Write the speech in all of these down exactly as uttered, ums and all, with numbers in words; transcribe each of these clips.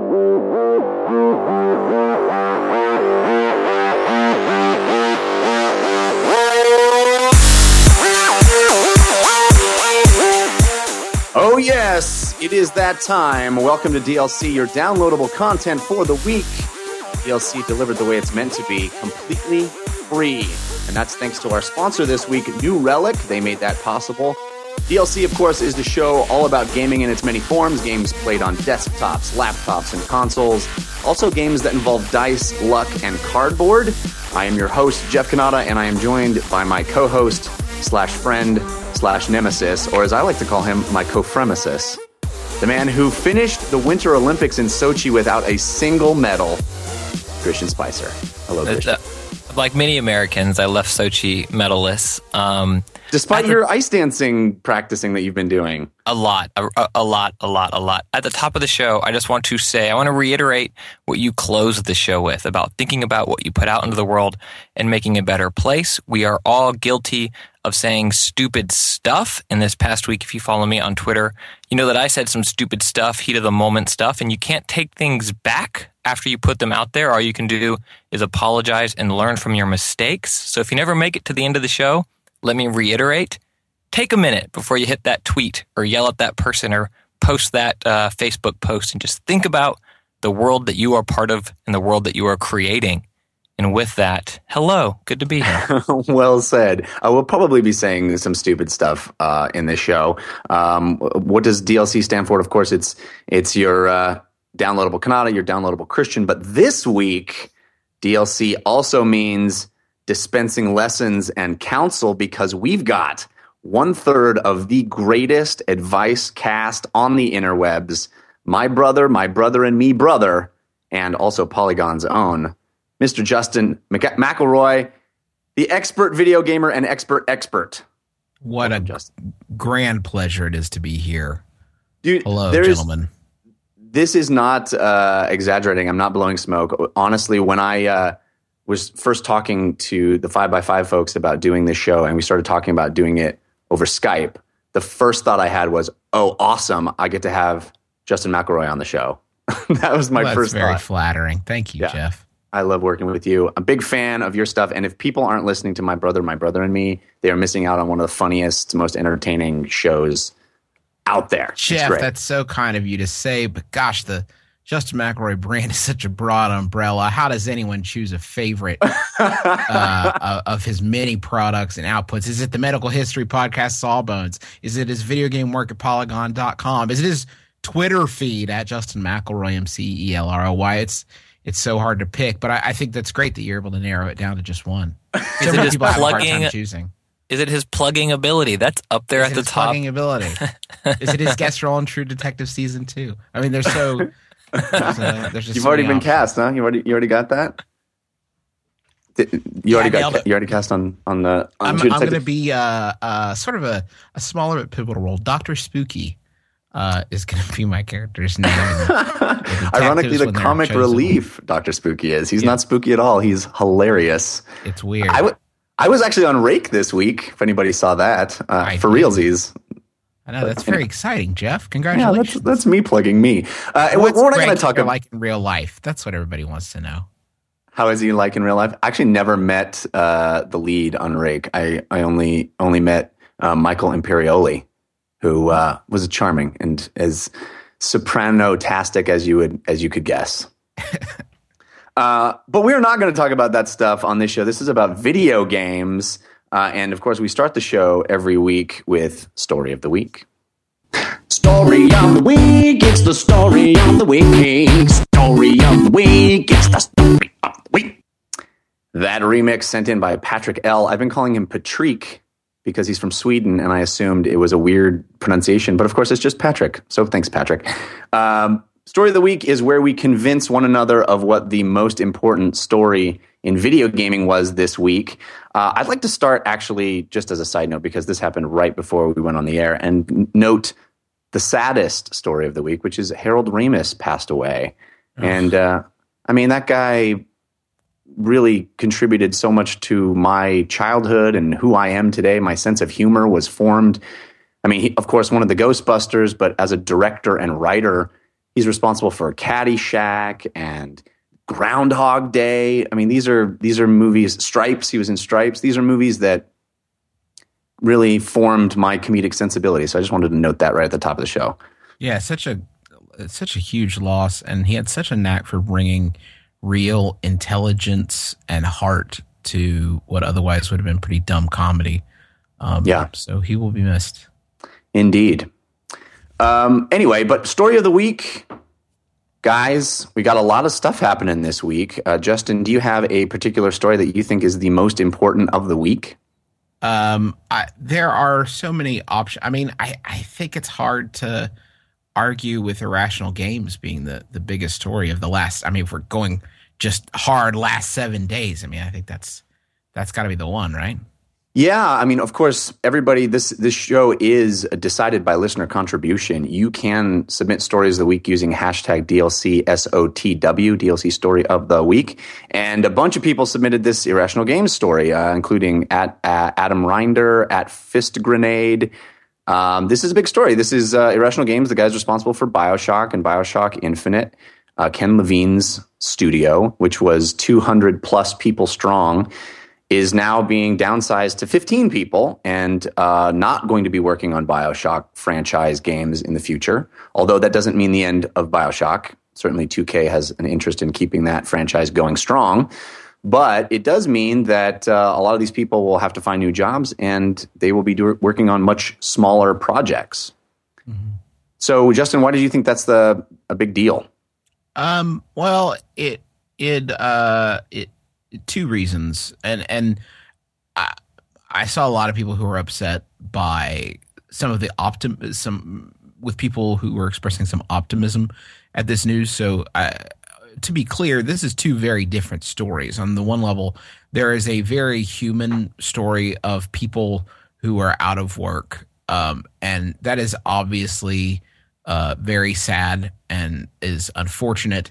Oh yes, it is that time. Welcome to D L C, your downloadable content for the week. D L C delivered the way it's meant to be, completely free. And that's thanks to our sponsor this week, New Relic. They made that possible. D L C, of course, is the show all about gaming in its many forms. Games played on desktops, laptops, and consoles. Also games that involve dice, luck, and cardboard. I am your host, Jeff Cannata, and I am joined by my co-host slash friend slash nemesis, or as I like to call him, my co-fremesis. The man who finished the Winter Olympics in Sochi without a single medal, Christian Spicer. Hello, Christian. Uh, like many Americans, I left Sochi medalless. Um, Despite the, your ice dancing practicing that you've been doing. A lot, a, a lot, a lot, a lot. At the top of the show, I just want to say, I want to reiterate what you closed the show with about thinking about what you put out into the world and making a better place. We are all guilty of saying stupid stuff. And this past week, if you follow me on Twitter, you know that I said some stupid stuff, heat of the moment stuff, and you can't take things back after you put them out there. All you can do is apologize and learn from your mistakes. So if you never make it to the end of the show, let me reiterate, take a minute before you hit that tweet or yell at that person or post that uh, Facebook post and just think about the world that you are part of and the world that you are creating. And with that, hello, good to be here. Well said. I will probably be saying some stupid stuff uh, in this show. Um, what does D L C stand for? Of course, it's it's your uh, downloadable Cannata, your downloadable Christian. But this week, D L C also means dispensing lessons and counsel, because we've got one third of the greatest advice cast on the interwebs. My brother, my brother and me brother, and also Polygon's own, Mister Justin Mc- McElroy, the expert video gamer and expert expert. What Welcome, a Justin. Grand pleasure it is to be here. Dude, Hello, there is- gentlemen. This is not uh, exaggerating. I'm not blowing smoke. Honestly, when I uh, was first talking to the five by five folks about doing this show, and we started talking about doing it over Skype, the first thought I had was, oh, awesome, I get to have Justin McElroy on the show. That was my well, first that's very thought. flattering. Thank you, Yeah. Jeff. I love working with you. I'm a big fan of your stuff. And if people aren't listening to My Brother, My Brother and Me, they are missing out on one of the funniest, most entertaining shows out there. Jeff, that's so kind of you to say, but gosh, the Justin McElroy brand is such a broad umbrella. How does anyone choose a favorite uh, of his many products and outputs? Is it the Medical History Podcast, Sawbones? Is it his video game work at Polygon dot com? Is it his Twitter feed at Justin McElroy, M C E L R O Y? It's it's so hard to pick, but I, I think that's great that you're able to narrow it down to just one. Is So it many his people have a hard plugging? time choosing. Is it his plugging ability? That's up there Is at it the his top. plugging ability? Is it his guest role in True Detective season two? I mean, there's so there's, uh, there's just You've so already many been options. cast, huh? You already you already got that? Did- You already I got nailed it. you already cast on on the. On I'm, True I'm going to Detective? be uh, uh, sort of a, a smaller but pivotal role. Doctor Spooky uh, is going to be my character's name. The Ironically, detectives, the when they're comic chosen, relief Doctor Spooky is. He's Yeah. not spooky at all. He's hilarious. It's weird. I, w- I was actually on Rake this week, if anybody saw that. Uh, I for did. realsies. I know that's very exciting, Jeff. Yeah, Congratulations. that's, that's me plugging me. Uh, and we're What's we're not going Greg to talk Kinnear about like in real life. That's what everybody wants to know. how is he like in real life. I actually never met uh, the lead on Rake. I, I only only met uh, Michael Imperioli, who uh, was charming and as soprano-tastic as you would as you could guess. uh, but we're not going to talk about that stuff on this show. This is about video games, uh, and of course, we start the show every week with Story of the Week. Story of the week, it's the story of the week. Story of the week, it's the story of the week. That remix sent in by Patrick L. I've been calling him Patrick because he's from Sweden, and I assumed it was a weird pronunciation. But of course, it's just Patrick. So thanks, Patrick. Um, story of the Week is where we convince one another of what the most important story in video gaming was this week. Uh, I'd like to start, actually, just as a side note, because this happened right before we went on the air, and n- note the saddest story of the week, which is Harold Ramis passed away. Ugh. And, uh, I mean, that guy really contributed so much to my childhood and who I am today. My sense of humor was formed. I mean, he, of course, one of the Ghostbusters, but as a director and writer, He's responsible for Caddyshack and Groundhog Day. I mean, these are these are movies. Stripes. He was in Stripes. These are movies that really formed my comedic sensibility. So I just wanted to note that right at the top of the show. Yeah, such a such a huge loss, and he had such a knack for bringing real intelligence and heart to what otherwise would have been pretty dumb comedy. Um, yeah. So he will be missed. Indeed. Um, anyway, but story of the week, guys, we got a lot of stuff happening this week. Uh, Justin, do you have a particular story that you think is the most important of the week? Um, I, there are so many options. I mean, I, I think it's hard to argue with Irrational Games being the, the biggest story of the last. I mean, if we're going just hard last seven days, I mean, I think that's that's got to be the one, right? Yeah, I mean, of course, everybody, this this show is decided by listener contribution. You can submit stories of the week using hashtag D L C S O T W, D L C story of the week. And a bunch of people submitted this Irrational Games story, uh, including at, at Adam Rinder, at Fist Grenade. Um, this is a big story. This is uh, Irrational Games, the guys responsible for BioShock and BioShock Infinite. Uh, Ken Levine's studio, which was two hundred plus people strong, is now being downsized to fifteen people and uh, not going to be working on BioShock franchise games in the future. Although that doesn't mean the end of BioShock. Certainly two K has an interest in keeping that franchise going strong. But it does mean that uh, a lot of these people will have to find new jobs and they will be do- working on much smaller projects. Mm-hmm. So, Justin, why do you think that's the a big deal? Um, well, it it uh it two reasons, and and I I saw a lot of people who were upset by some of the optim some with people who were expressing some optimism at this news. So, I, to be clear, this is two very different stories. On the one level, there is a very human story of people who are out of work, um, and that is obviously uh, very sad and is unfortunate.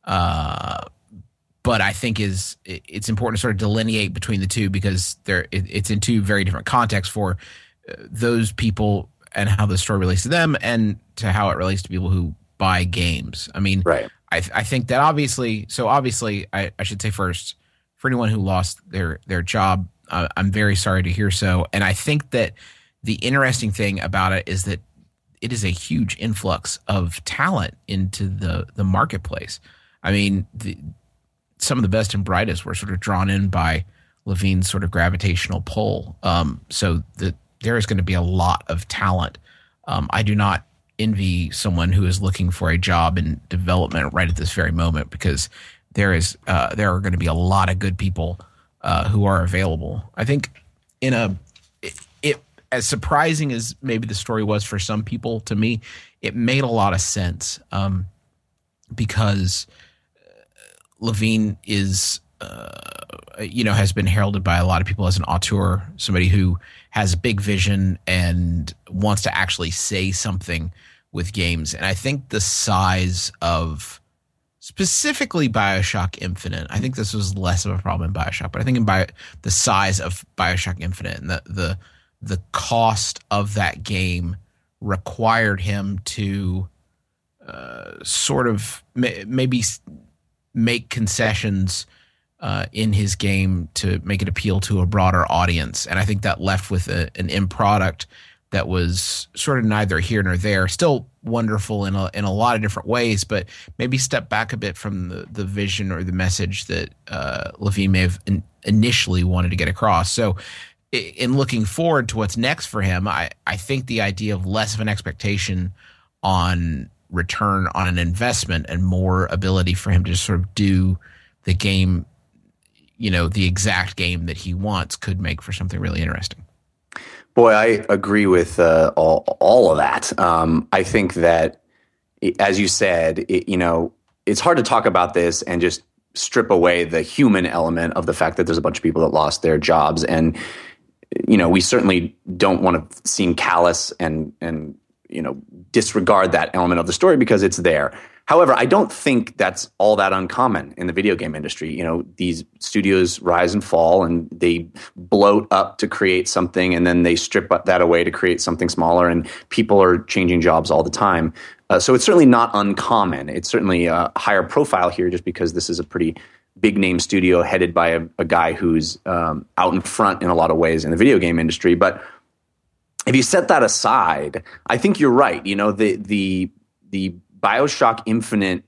Uh, but I think is it's important to sort of delineate between the two because they're it, it's in two very different contexts for those people and how the story relates to them and to how it relates to people who buy games. I mean, right. I, I think that obviously, so obviously, I, I should say first, for anyone who lost their their job, uh, I'm very sorry to hear so. And I think that the interesting thing about it is that it is a huge influx of talent into the the marketplace. I mean, the, some of the best and brightest were sort of drawn in by Levine's sort of gravitational pull. Um, so the, there is going to be a lot of talent. Um, I do not envy someone who is looking for a job in development right at this very moment because there is uh, there are going to be a lot of good people uh, who are available. I think in a it, it as surprising as maybe the story was for some people, to me, it made a lot of sense um, because Levine is uh, you know has been heralded by a lot of people as an auteur, somebody who has a big vision and wants to actually say something with games. And I think the size of specifically BioShock Infinite, I think this was less of a problem in BioShock, but I think in Bio, the size of BioShock Infinite and the, the, the cost of that game required him to uh, sort of may, maybe make concessions Uh, in his game to make it appeal to a broader audience. And I think that left with a, an end product that was sort of neither here nor there. Still wonderful in a, in a lot of different ways, but maybe step back a bit from the, the vision or the message that uh, Levine may have in, initially wanted to get across. So in looking forward to what's next for him, I, I think the idea of less of an expectation on return on an investment and more ability for him to just sort of do the game, you know, the exact game that he wants could make for something really interesting. Boy, I agree with uh, all, all of that. Um, I think that, as you said, it, you know, it's hard to talk about this and just strip away the human element of the fact that there's a bunch of people that lost their jobs. And, you know, we certainly don't want to seem callous and, and, you know, disregard that element of the story because it's there. However, I don't think that's all that uncommon in the video game industry. You know, these studios rise and fall and they bloat up to create something and then they strip that away to create something smaller, and people are changing jobs all the time. Uh, so it's certainly not uncommon. It's certainly a higher profile here just because this is a pretty big name studio headed by a, a guy who's um, out in front in a lot of ways in the video game industry. But if you set that aside, I think you're right. You know, the the the BioShock Infinite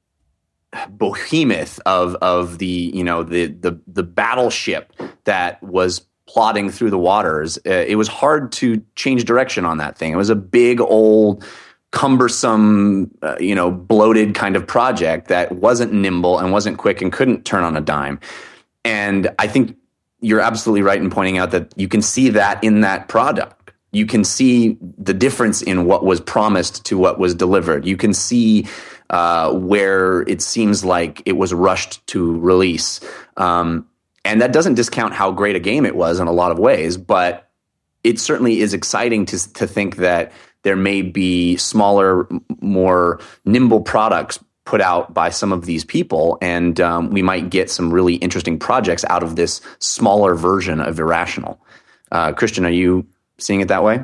behemoth of of the you know the the the battleship that was plodding through the waters. Uh, it was hard to change direction on that thing. It was a big old cumbersome, uh, you know, bloated kind of project that wasn't nimble and wasn't quick and couldn't turn on a dime. And I think you're absolutely right in pointing out that you can see that in that product. You can see the difference in what was promised to what was delivered. You can see uh, where it seems like it was rushed to release. Um, and that doesn't discount how great a game it was in a lot of ways, but it certainly is exciting to to think that there may be smaller, more nimble products put out by some of these people, and um, we might get some really interesting projects out of this smaller version of Irrational. Uh, Christian, are you seeing it that way?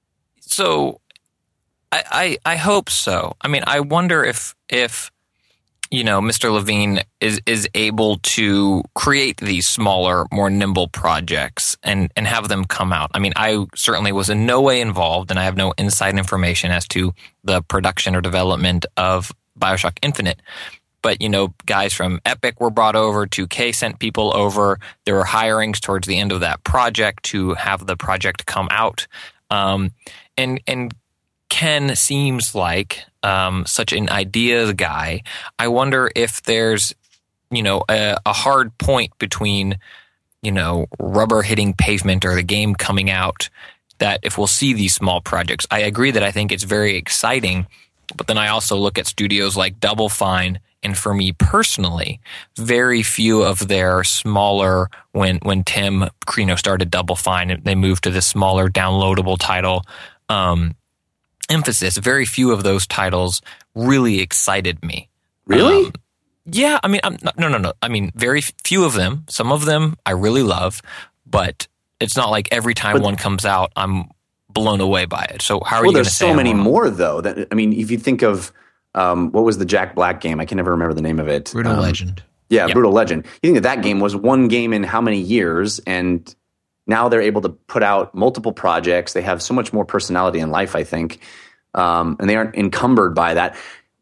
So, I, I I hope so. I mean, I wonder if if you know Mister Levine is is able to create these smaller, more nimble projects and and have them come out. I mean, I certainly was in no way involved, and I have no inside information as to the production or development of BioShock Infinite. But, you know, guys from Epic were brought over, two K sent people over. There were hirings towards the end of that project to have the project come out. Um, and and Ken seems like um, such an ideas guy. I wonder if there's, you know, a, a hard point between, you know, rubber hitting pavement or the game coming out, that if we'll see these small projects. I agree that I think it's very exciting, but then I also look at studios like Double Fine, and for me personally, very few of their smaller, when when Tim you know, started Double Fine, they moved to this smaller downloadable title um, emphasis. Very few of those titles really excited me. Really? Um, yeah, I mean, I'm not, no, no, no. I mean, very few of them. Some of them I really love, but it's not like every time but, one comes out, I'm blown away by it. So how are well, you going to say there's so many I'm wrong? more, though. That I mean, if you think of um, what was the Jack Black game? I can never remember the name of it. Brutal um, Legend. Yeah, yeah, Brutal Legend. You think that that game was one game in how many years, and now they're able to put out multiple projects. They have so much more personality in life, I think, um, and they aren't encumbered by that.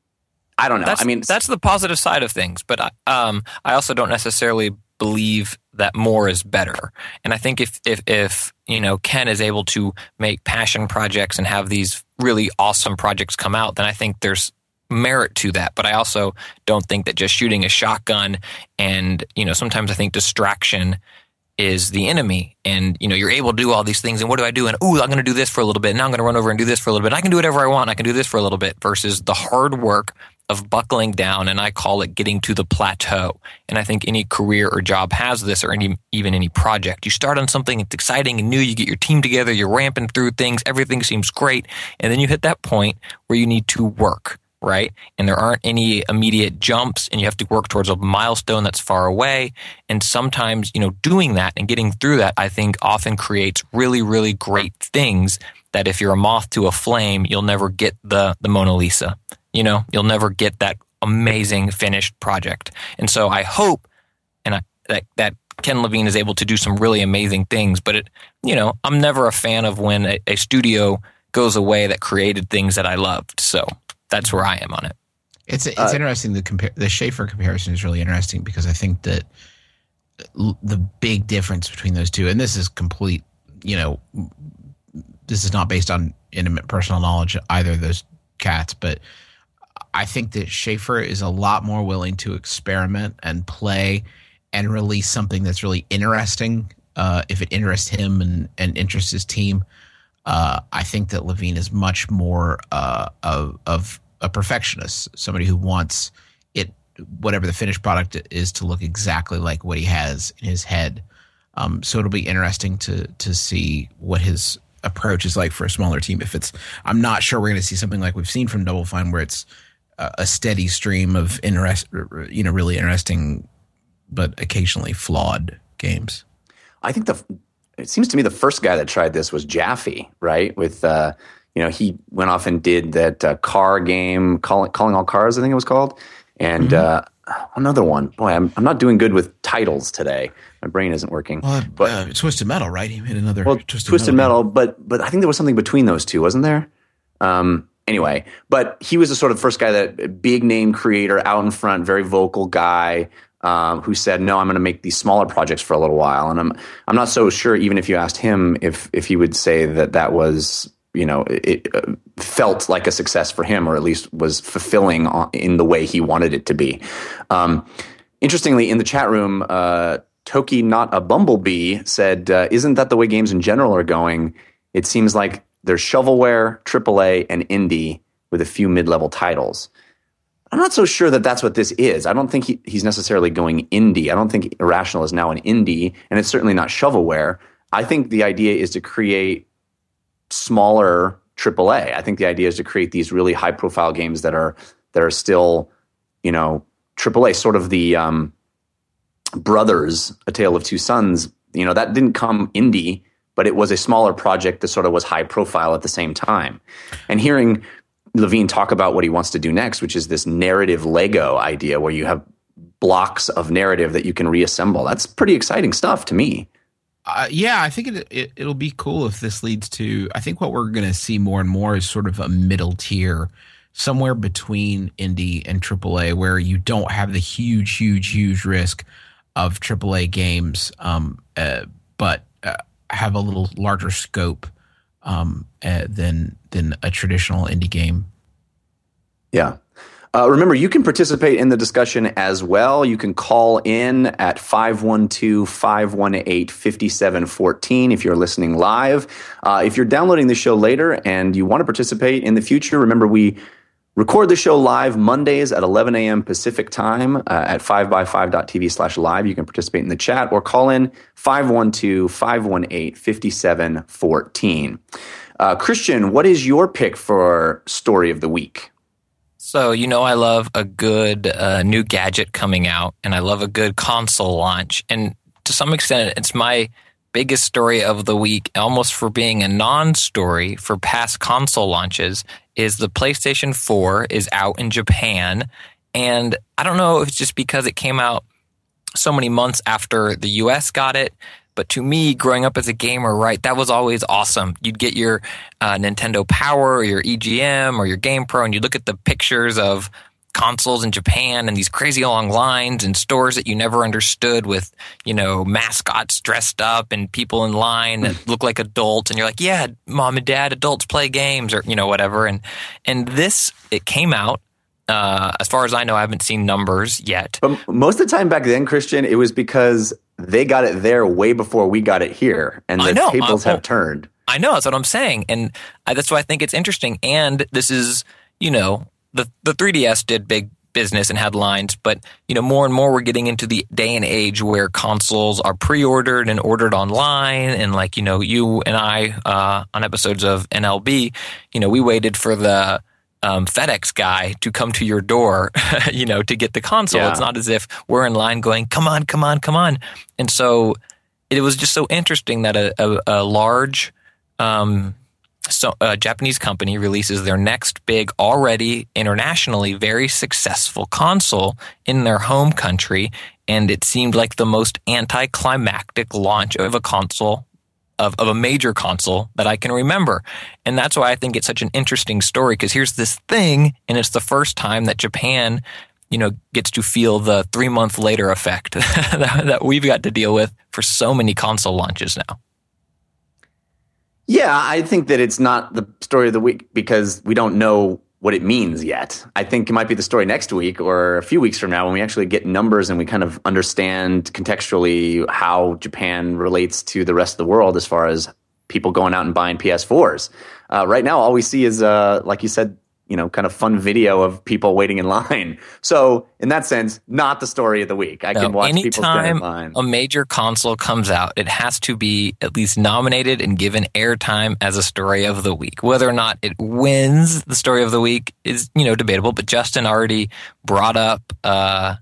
I don't know. That's, I mean, that's the positive side of things, but I, um, I also don't necessarily believe that more is better. And I think if, if, if, you know, Ken is able to make passion projects and have these really awesome projects come out, then I think there's merit to that. But I also don't think that just shooting a shotgun and, you know, sometimes I think distraction is the enemy. And, you know, you're able to do all these things. And what do I do? And, ooh, I'm going to do this for a little bit. Now I'm going to run over and do this for a little bit. I can do whatever I want. I can do this for a little bit versus the hard work of buckling down, and I call it getting to the plateau. And I think any career or job has this, or any, even any project. You start on something, it's exciting and new, you get your team together, you're ramping through things, everything seems great, and then you hit that point where you need to work, right? And there aren't any immediate jumps, and you have to work towards a milestone that's far away. And sometimes, you know, doing that and getting through that, I think often creates really, really great things that if you're a moth to a flame, you'll never get the, the Mona Lisa. You know, you'll never get that amazing finished project. And so I hope and I, that, that Ken Levine is able to do some really amazing things. But, it, you know, I'm never a fan of when a, a studio goes away that created things that I loved. So that's where I am on it. It's it's uh, interesting. The compar- the Schafer comparison is really interesting because I think that l- the big difference between those two, and this is complete, you know, this is not based on intimate personal knowledge of either of those cats, but I think that Schafer is a lot more willing to experiment and play and release something that's really interesting uh, if it interests him and, and interests his team. Uh, I think that Levine is much more uh, of, of a perfectionist, somebody who wants it, whatever the finished product is, to look exactly like what he has in his head. Um, so it'll be interesting to to see what his approach is like for a smaller team. If it's, I'm not sure we're going to see something like we've seen from Double Fine, where it's a steady stream of interest, you know, really interesting, but occasionally flawed games. I think the it seems to me the first guy that tried this was Jaffe, right? With uh, you know, he went off and did that uh, car game, calling, calling All Cars, I think it was called. And mm-hmm. uh, another one. Boy, I'm I'm not doing good with titles today. My brain isn't working. Well, but, uh, Twisted Metal, right? He made another well, Twisted, Twisted Metal. Metal, but but I think there was something between those two, wasn't there? Um, anyway, but he was the sort of first guy, that big name creator, out in front, very vocal guy. Um, who said, no, I'm going to make these smaller projects for a little while. And I'm I'm not so sure, even if you asked him, if if he would say that that was, you know, it, it uh, felt like a success for him, or at least was fulfilling on, in the way he wanted it to be. Um, interestingly, in the chat room, uh, Toki Not a Bumblebee said, uh, isn't that the way games in general are going? It seems like there's shovelware, triple A, and indie with a few mid-level titles. I'm not so sure that that's what this is. I don't think he, he's necessarily going indie. I don't think Irrational is now an indie, and it's certainly not shovelware. I think the idea is to create smaller triple A. I think the idea is to create these really high-profile games that are that are still, you know, triple A. Sort of the um, Brothers, A Tale of Two Sons. You know, that didn't come indie, but it was a smaller project that sort of was high-profile at the same time. And hearing Levine talk about what he wants to do next, which is this narrative Lego idea where you have blocks of narrative that you can reassemble. That's pretty exciting stuff to me. Uh, yeah, I think it, it, it'll be cool if this leads to, I think what we're going to see more and more is sort of a middle tier, somewhere between indie and triple A, where you don't have the huge, huge, huge risk of triple A games, um, uh, but uh, have a little larger scope um, uh, than than a traditional indie game. Yeah. Uh, remember, you can participate in the discussion as well. You can call in at five one two, five one eight, five seven one four if you're listening live. Uh, if you're downloading the show later and you want to participate in the future, remember we record the show live Mondays at eleven a.m. Pacific time uh, at five by five dot t v slash live. You can participate in the chat or call in five one two, five one eight, five seven one four. Uh, Christian, what is your pick for Story of the Week? So, you know, I love a good uh, new gadget coming out, and I love a good console launch. And to some extent, it's my biggest story of the week, almost for being a non-story for past console launches, is the PlayStation four is out in Japan. And I don't know if it's just because it came out so many months after the U S got it, but to me, growing up as a gamer, right, that was always awesome. You'd get your uh, Nintendo Power or your E G M or your GamePro, and you'd look at the pictures of consoles in Japan and these crazy long lines and stores that you never understood with, you know, mascots dressed up and people in line that look like adults. And you're like, yeah, mom and dad, adults play games or, you know, whatever. And, and this, it came out. Uh, as far as I know, I haven't seen numbers yet. But most of the time back then, Christian, it was because they got it there way before we got it here, and the tables uh, have turned. I know, that's what I'm saying, and I, that's why I think it's interesting. And this is, you know, the the three D S did big business and headlines, but you know, more and more we're getting into the day and age where consoles are pre-ordered and ordered online, and like, you know, you and I uh, on episodes of N L B, you know, we waited for the Um, FedEx guy to come to your door, you know, to get the console. Yeah. It's not as if we're in line going, come on, come on, come on. And so it was just so interesting that a, a, a large um, so, a Japanese company releases their next big, already internationally very successful console in their home country. And it seemed like the most anticlimactic launch of a console Of, of a major console that I can remember. And that's why I think it's such an interesting story, because here's this thing, and it's the first time that Japan, you know, gets to feel the three month later effect that, that we've got to deal with for so many console launches now. Yeah, I think that it's not the story of the week because we don't know what it means yet. I think it might be the story next week or a few weeks from now when we actually get numbers and we kind of understand contextually how Japan relates to the rest of the world as far as people going out and buying P S fours. Uh, right now, all we see is, uh, like you said, you know, kind of fun video of people waiting in line. So in that sense, not the story of the week. I no, can watch people stand in line. Anytime a major console comes out, it has to be at least nominated and given airtime as a story of the week. Whether or not it wins the story of the week is, you know, debatable. But Justin already brought up uh,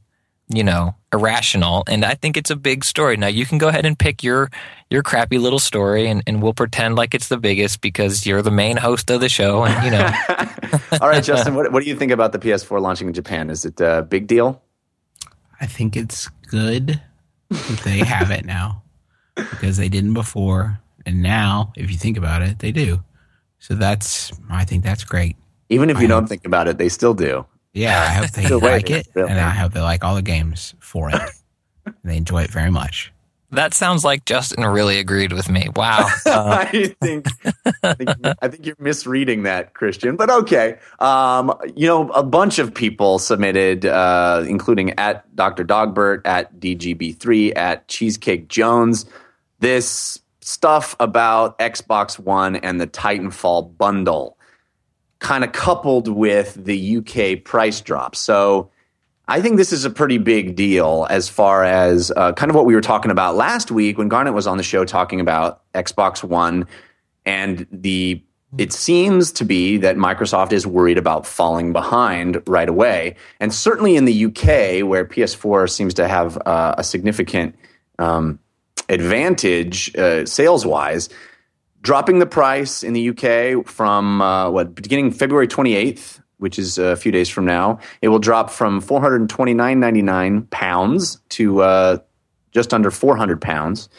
you know, irrational. And I think it's a big story. Now, you can go ahead and pick your your crappy little story, and, and we'll pretend like it's the biggest because you're the main host of the show. And, you know. All right, Justin, what, what do you think about the P S four launching in Japan? Is it a big deal? I think it's good that they have it now because they didn't before. And now, if you think about it, they do. So that's, I think that's great. Even if you I don't hope, think about it, they still do. Yeah, I hope they like it, really. And I hope they like all the games for it. And they enjoy it very much. That sounds like Justin really agreed with me. Wow. Uh, I think I think, I think you're misreading that, Christian. But okay. Um, you know, a bunch of people submitted, uh, including at Doctor Dogbert, at D G B three, at Cheesecake Jones, this stuff about Xbox One and the Titanfall bundle, kind of coupled with the U K price drop. So I think this is a pretty big deal as far as uh, kind of what we were talking about last week when Garnet was on the show talking about Xbox One. And the it seems to be that Microsoft is worried about falling behind right away. And certainly in the U K, where P S four seems to have uh, a significant um, advantage uh, sales-wise, dropping the price in the U K from uh, what beginning February twenty-eighth, which is a few days from now, it will drop from four hundred twenty-nine ninety-nine pounds to uh, just under four hundred pounds.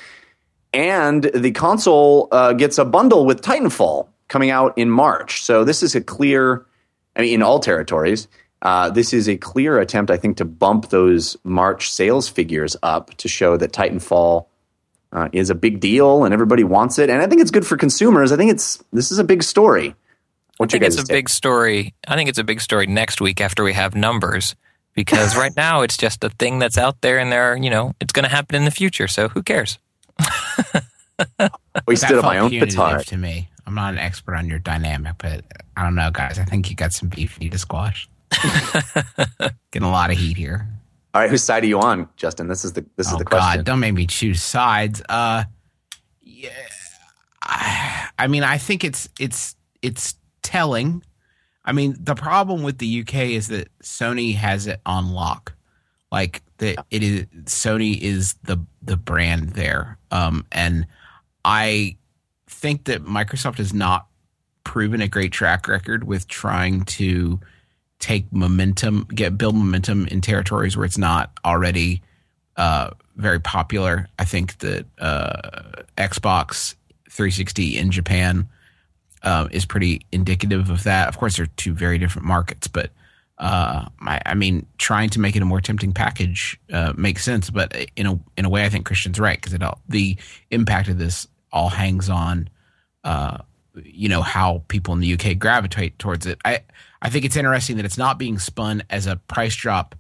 And the console uh, gets a bundle with Titanfall coming out in March. So this is a clear, I mean, in all territories, uh, this is a clear attempt, I think, to bump those March sales figures up to show that Titanfall uh, is a big deal and everybody wants it. And I think it's good for consumers. I think it's this is a big story. What's I think it's a take? big story. I think it's a big story next week after we have numbers, because right now it's just a thing that's out there, and there, you know, it's going to happen in the future. So who cares? We stood on my own petard. To me, I'm not an expert on your dynamic, but I don't know, guys. I think you got some beef you need to squash. Getting a lot of heat here. All right, whose side are you on, Justin? This is the this oh, is the question. God, don't make me choose sides. Uh, yeah, I, I mean, I think it's it's it's. telling. I mean, the problem with the U K is that Sony has it on lock. Like that, it is Sony is the the brand there, um, and I think that Microsoft has not proven a great track record with trying to take momentum, get build momentum in territories where it's not already uh, very popular. I think that uh, Xbox three sixty in Japan Uh, is pretty indicative of that. Of course, they're two very different markets, but uh, my, I mean, trying to make it a more tempting package uh, makes sense. But in a in a way, I think Christian's right, because it all, the impact of this all hangs on, uh, you know, how people in the U K gravitate towards it. I I think it's interesting that it's not being spun as a price drop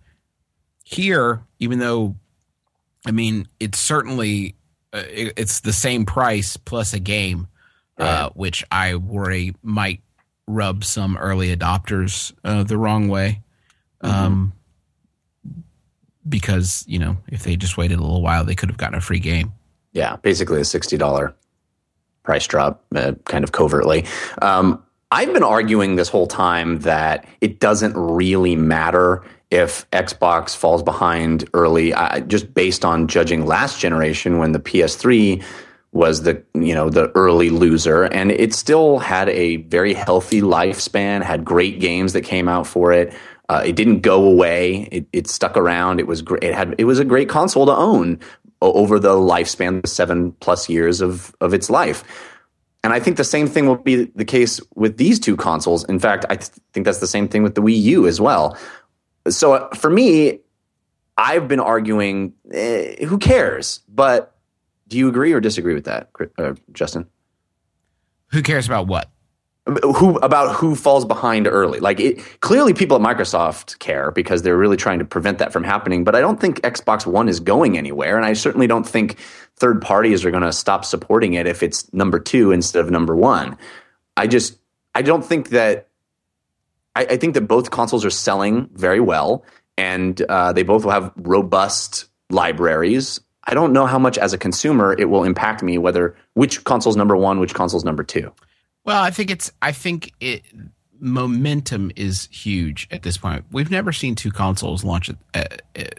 here, even though, I mean, it's certainly uh, it, it's the same price plus a game. Uh, which I worry might rub some early adopters uh, the wrong way. Um, mm-hmm. Because, you know, if they just waited a little while, they could have gotten a free game. Yeah, basically a sixty dollars price drop, uh, kind of covertly. Um, I've been arguing this whole time that it doesn't really matter if Xbox falls behind early, uh, just based on judging last generation when the P S three was the, you know, the early loser, and it still had a very healthy lifespan, had great games that came out for it. Uh, it didn't go away. It, it stuck around. It was great. It had, it was a great console to own over the lifespan, the seven plus years of, of its life. And I think the same thing will be the case with these two consoles. In fact, I th- think that's the same thing with the Wii U as well. So uh, for me, I've been arguing, eh, who cares? But do you agree or disagree with that, uh, Justin? Who cares about what? Who about who falls behind early? Like, it, clearly people at Microsoft care because they're really trying to prevent that from happening. But I don't think Xbox One is going anywhere, and I certainly don't think third parties are going to stop supporting it if it's number two instead of number one. I just I don't think that. I, I think that both consoles are selling very well, and uh, they both will have robust libraries. I don't know how much as a consumer it will impact me, whether which console's number one, which console's number two. Well, I think it's, I think it, momentum is huge at this point. We've never seen two consoles launch at, at,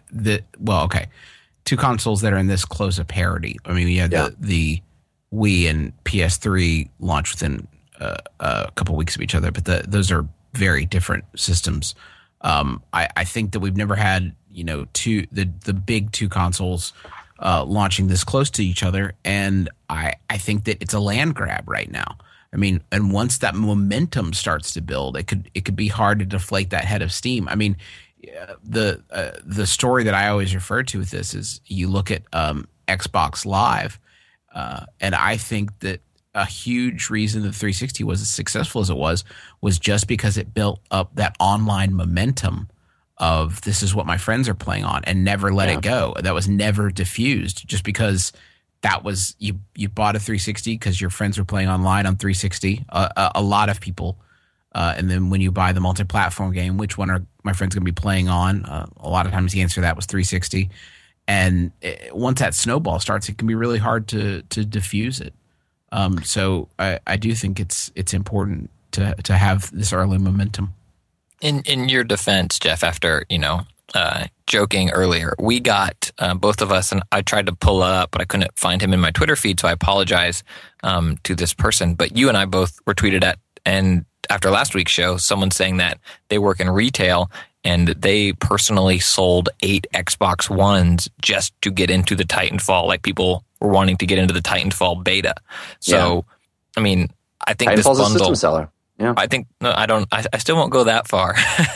the well, okay, two consoles that are in this close of parity. I mean, we had Yeah. the, the Wii and P S three launched within uh, a couple weeks of each other, but the, those are very different systems. Um, I, I think that we've never had, you know, two the the big two consoles uh, launching this close to each other, and I I think that it's a land grab right now. I mean, and once that momentum starts to build, it could it could be hard to deflate that head of steam. I mean, uh, the uh, the story that I always refer to with this is you look at um, Xbox Live, uh, and I think that a huge reason the three sixty was as successful as it was was just because it built up that online momentum of this is what my friends are playing on and never let Yeah. it go. That was never diffused just because that was you you bought a three sixty because your friends were playing online on three sixty. Uh, a, a lot of people. Uh, and then when you buy the multi-platform game, which one are my friends going to be playing on? Uh, a lot of times the answer to that was three sixty. And it, once that snowball starts, it can be really hard to to diffuse it. Um, so I, I do think it's it's important to to have this early momentum. In in your defense, Jeff, after, you know, uh, joking earlier, we got, uh, both of us, and I tried to pull up, but I couldn't find him in my Twitter feed, so I apologize um, to this person. But you and I both were tweeted at, and after last week's show, someone saying that they work in retail and they personally sold eight Xbox Ones just to get into the Titanfall, like people were wanting to get into the Titanfall beta. So, yeah. I mean, I think this Titanfall's bundle... a system seller. Yeah. I think no, I don't. I, I still won't go that far.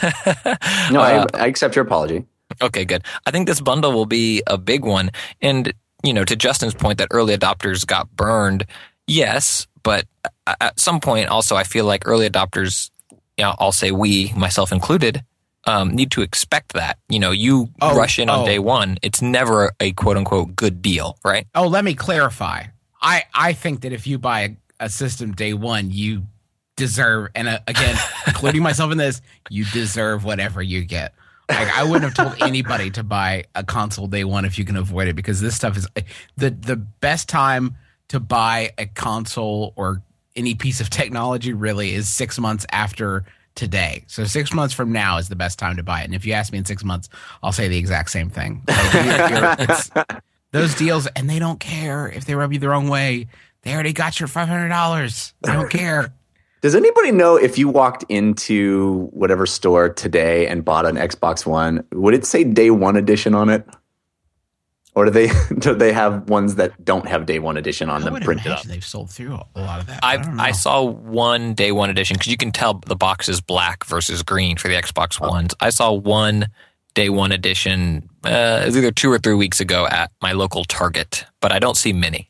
no, uh, I, I accept your apology. Okay, good. I think this bundle will be a big one. And, you know, to Justin's point that early adopters got burned, yes, but at some point also I feel like early adopters, you know, I'll say we, myself included, um, need to expect that. You know, you oh, rush in on oh. day one, it's never a quote-unquote good deal, right? Oh, let me clarify. I, I think that if you buy a, a system day one, you deserve, and uh, again, including myself in this, you deserve whatever you get. Like, I wouldn't have told anybody to buy a console day one if you can avoid it, because this stuff is the the best time to buy a console or any piece of technology really is six months after today. So six months from now is the best time to buy it. And if you ask me in six months, I'll say the exact same thing. Like, you're, you're, it's, those deals, and they don't care if they rub you the wrong way. They already got your five hundred dollars. They don't care. Does anybody know if you walked into whatever store today and bought an Xbox One, would it say day one edition on it? Or do they do they have ones that don't have day one edition on I them would printed up? imagine they've sold through a lot of that. I I, don't know. I saw one day one edition because you can tell the box is black versus green for the Xbox Oh. Ones. I saw one day one edition. Uh, it was either two or three weeks ago at my local Target, but I don't see many.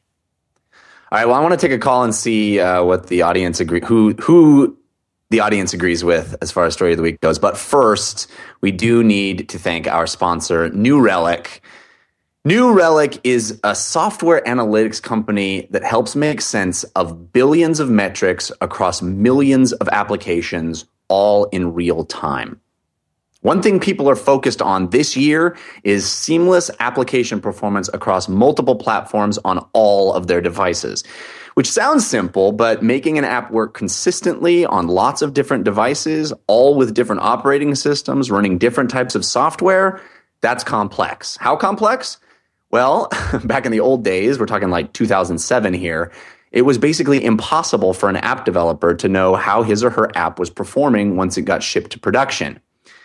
All right, well, I want to take a call and see uh, what the audience agree who who the audience agrees with as far as story of the week goes. But first, we do need to thank our sponsor, New Relic. New Relic is a software analytics company that helps make sense of billions of metrics across millions of applications, all in real time. One thing people are focused on this year is seamless application performance across multiple platforms on all of their devices, which sounds simple, but making an app work consistently on lots of different devices, all with different operating systems, running different types of software, that's complex. How complex? Well, back in the old days, we're talking like two thousand seven here, it was basically impossible for an app developer to know how his or her app was performing once it got shipped to production.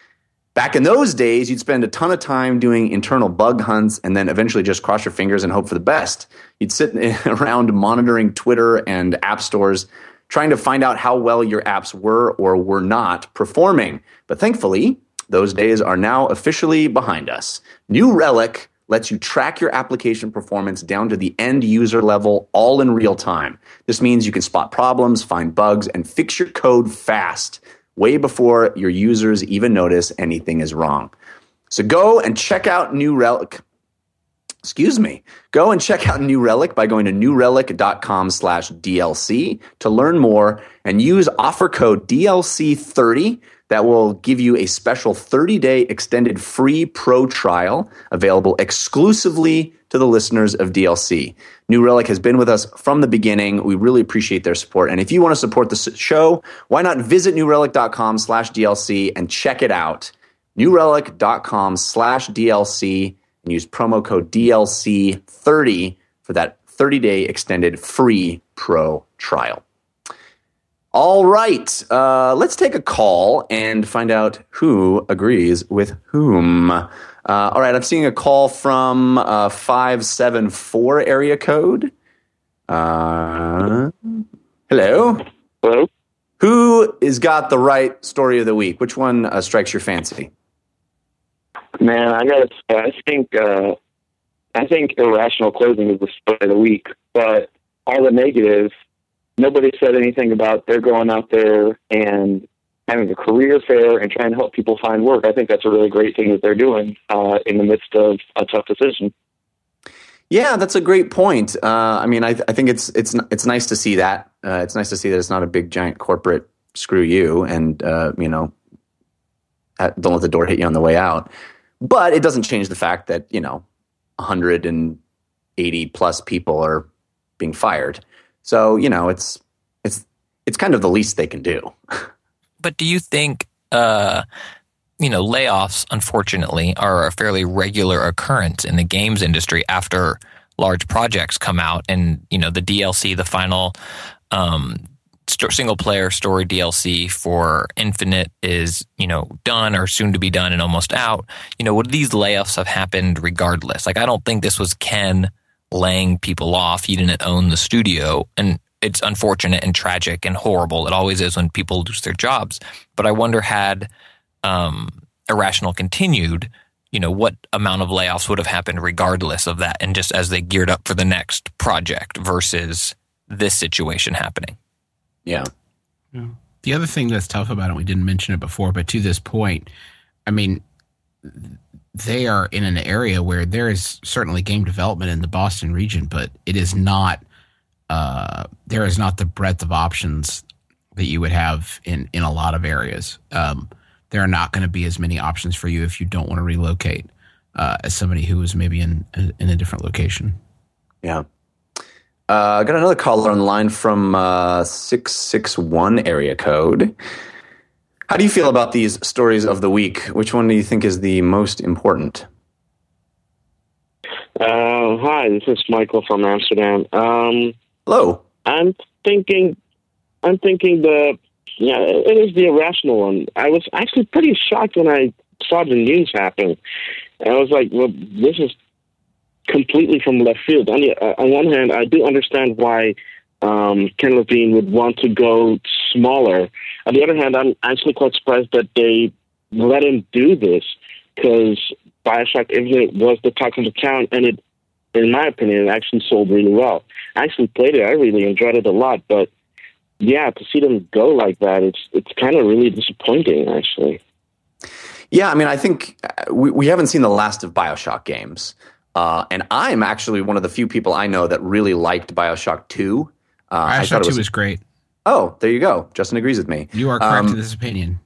Back in those days, you'd spend a ton of time doing internal bug hunts and then eventually just cross your fingers and hope for the best. You'd sit around monitoring Twitter and app stores, trying to find out how well your apps were or were not performing. But thankfully, those days are now officially behind us. New Relic lets you track your application performance down to the end user level, all in real time. This means you can spot problems, find bugs, and fix your code fast, way before your users even notice anything is wrong. So go and check out New Relic. Excuse me. Go and check out New Relic by going to newrelic.com slash DLC to learn more, and use offer code D L C thirty. That will give you a special thirty-day extended free pro trial available exclusively to the listeners of D L C. New Relic has been with us from the beginning. We really appreciate their support. And if you want to support the show, why not visit newrelic.com slash DLC and check it out. newrelic.com slash DLC and use promo code D L C thirty for that thirty-day extended free pro trial. All right, uh, let's take a call and find out who agrees with whom. Uh, all right, I'm seeing a call from uh, five seven four area code. Uh, hello? Hello? Who has got the right story of the week? Which one uh, strikes your fancy? Man, I gotta say, I think, uh, I think irrational clothing is the story of the week, but all the negatives, nobody said anything about they're going out there and having a career fair and trying to help people find work. I think that's a really great thing that they're doing uh, in the midst of a tough decision. Yeah, that's a great point. Uh, I mean, I, I think it's it's it's nice to see that. Uh, it's nice to see that it's not a big giant corporate screw you, and uh, you know, don't let the door hit you on the way out. But it doesn't change the fact that you know, one hundred eighty plus people are being fired. So you know, it's it's it's kind of the least they can do. But do you think, uh, you know, layoffs, unfortunately, are a fairly regular occurrence in the games industry after large projects come out and, you know, the D L C, the final um, st- single-player story D L C for Infinite is, you know, done or soon to be done and almost out. You know, would these layoffs have happened regardless? Like, I don't think this was Ken laying people off. He didn't own the studio, and it's unfortunate and tragic and horrible. It always is when people lose their jobs. But I wonder, had um, Irrational continued, you know, what amount of layoffs would have happened regardless of that, and just as they geared up for the next project versus this situation happening. Yeah. Yeah. The other thing that's tough about it, we didn't mention it before, but to this point, I mean, they are in an area where there is certainly game development in the Boston region, but it is not, uh, there is not the breadth of options that you would have in, in a lot of areas. Um, there are not going to be as many options for you if you don't want to relocate uh, as somebody who is maybe in, in a different location. Yeah. I uh, got another caller on the line from uh, six six one area code. How do you feel about these stories of the week? Which one do you think is the most important? Uh, hi, this is Michael from Amsterdam. Um, Hello. I'm thinking, I'm thinking the, yeah, it is the irrational one. I was actually pretty shocked when I saw the news happen. And I was like, well, this is completely from left field. On, the, uh, on one hand, I do understand why um, Ken Levine would want to go smaller. On the other hand, I'm actually quite surprised that they let him do this, because BioShock Infinite was the talk of the town, and it, in my opinion, it actually sold really well. I actually played it. I really enjoyed it a lot, but yeah, to see them go like that, it's it's kind of really disappointing, actually. Yeah, I mean, I think we, we haven't seen the last of BioShock games. Uh, and I'm actually one of the few people I know that really liked BioShock two. Uh, BioShock I thought it was, two was great. Oh, there you go. Justin agrees with me. You are correct um, in this opinion.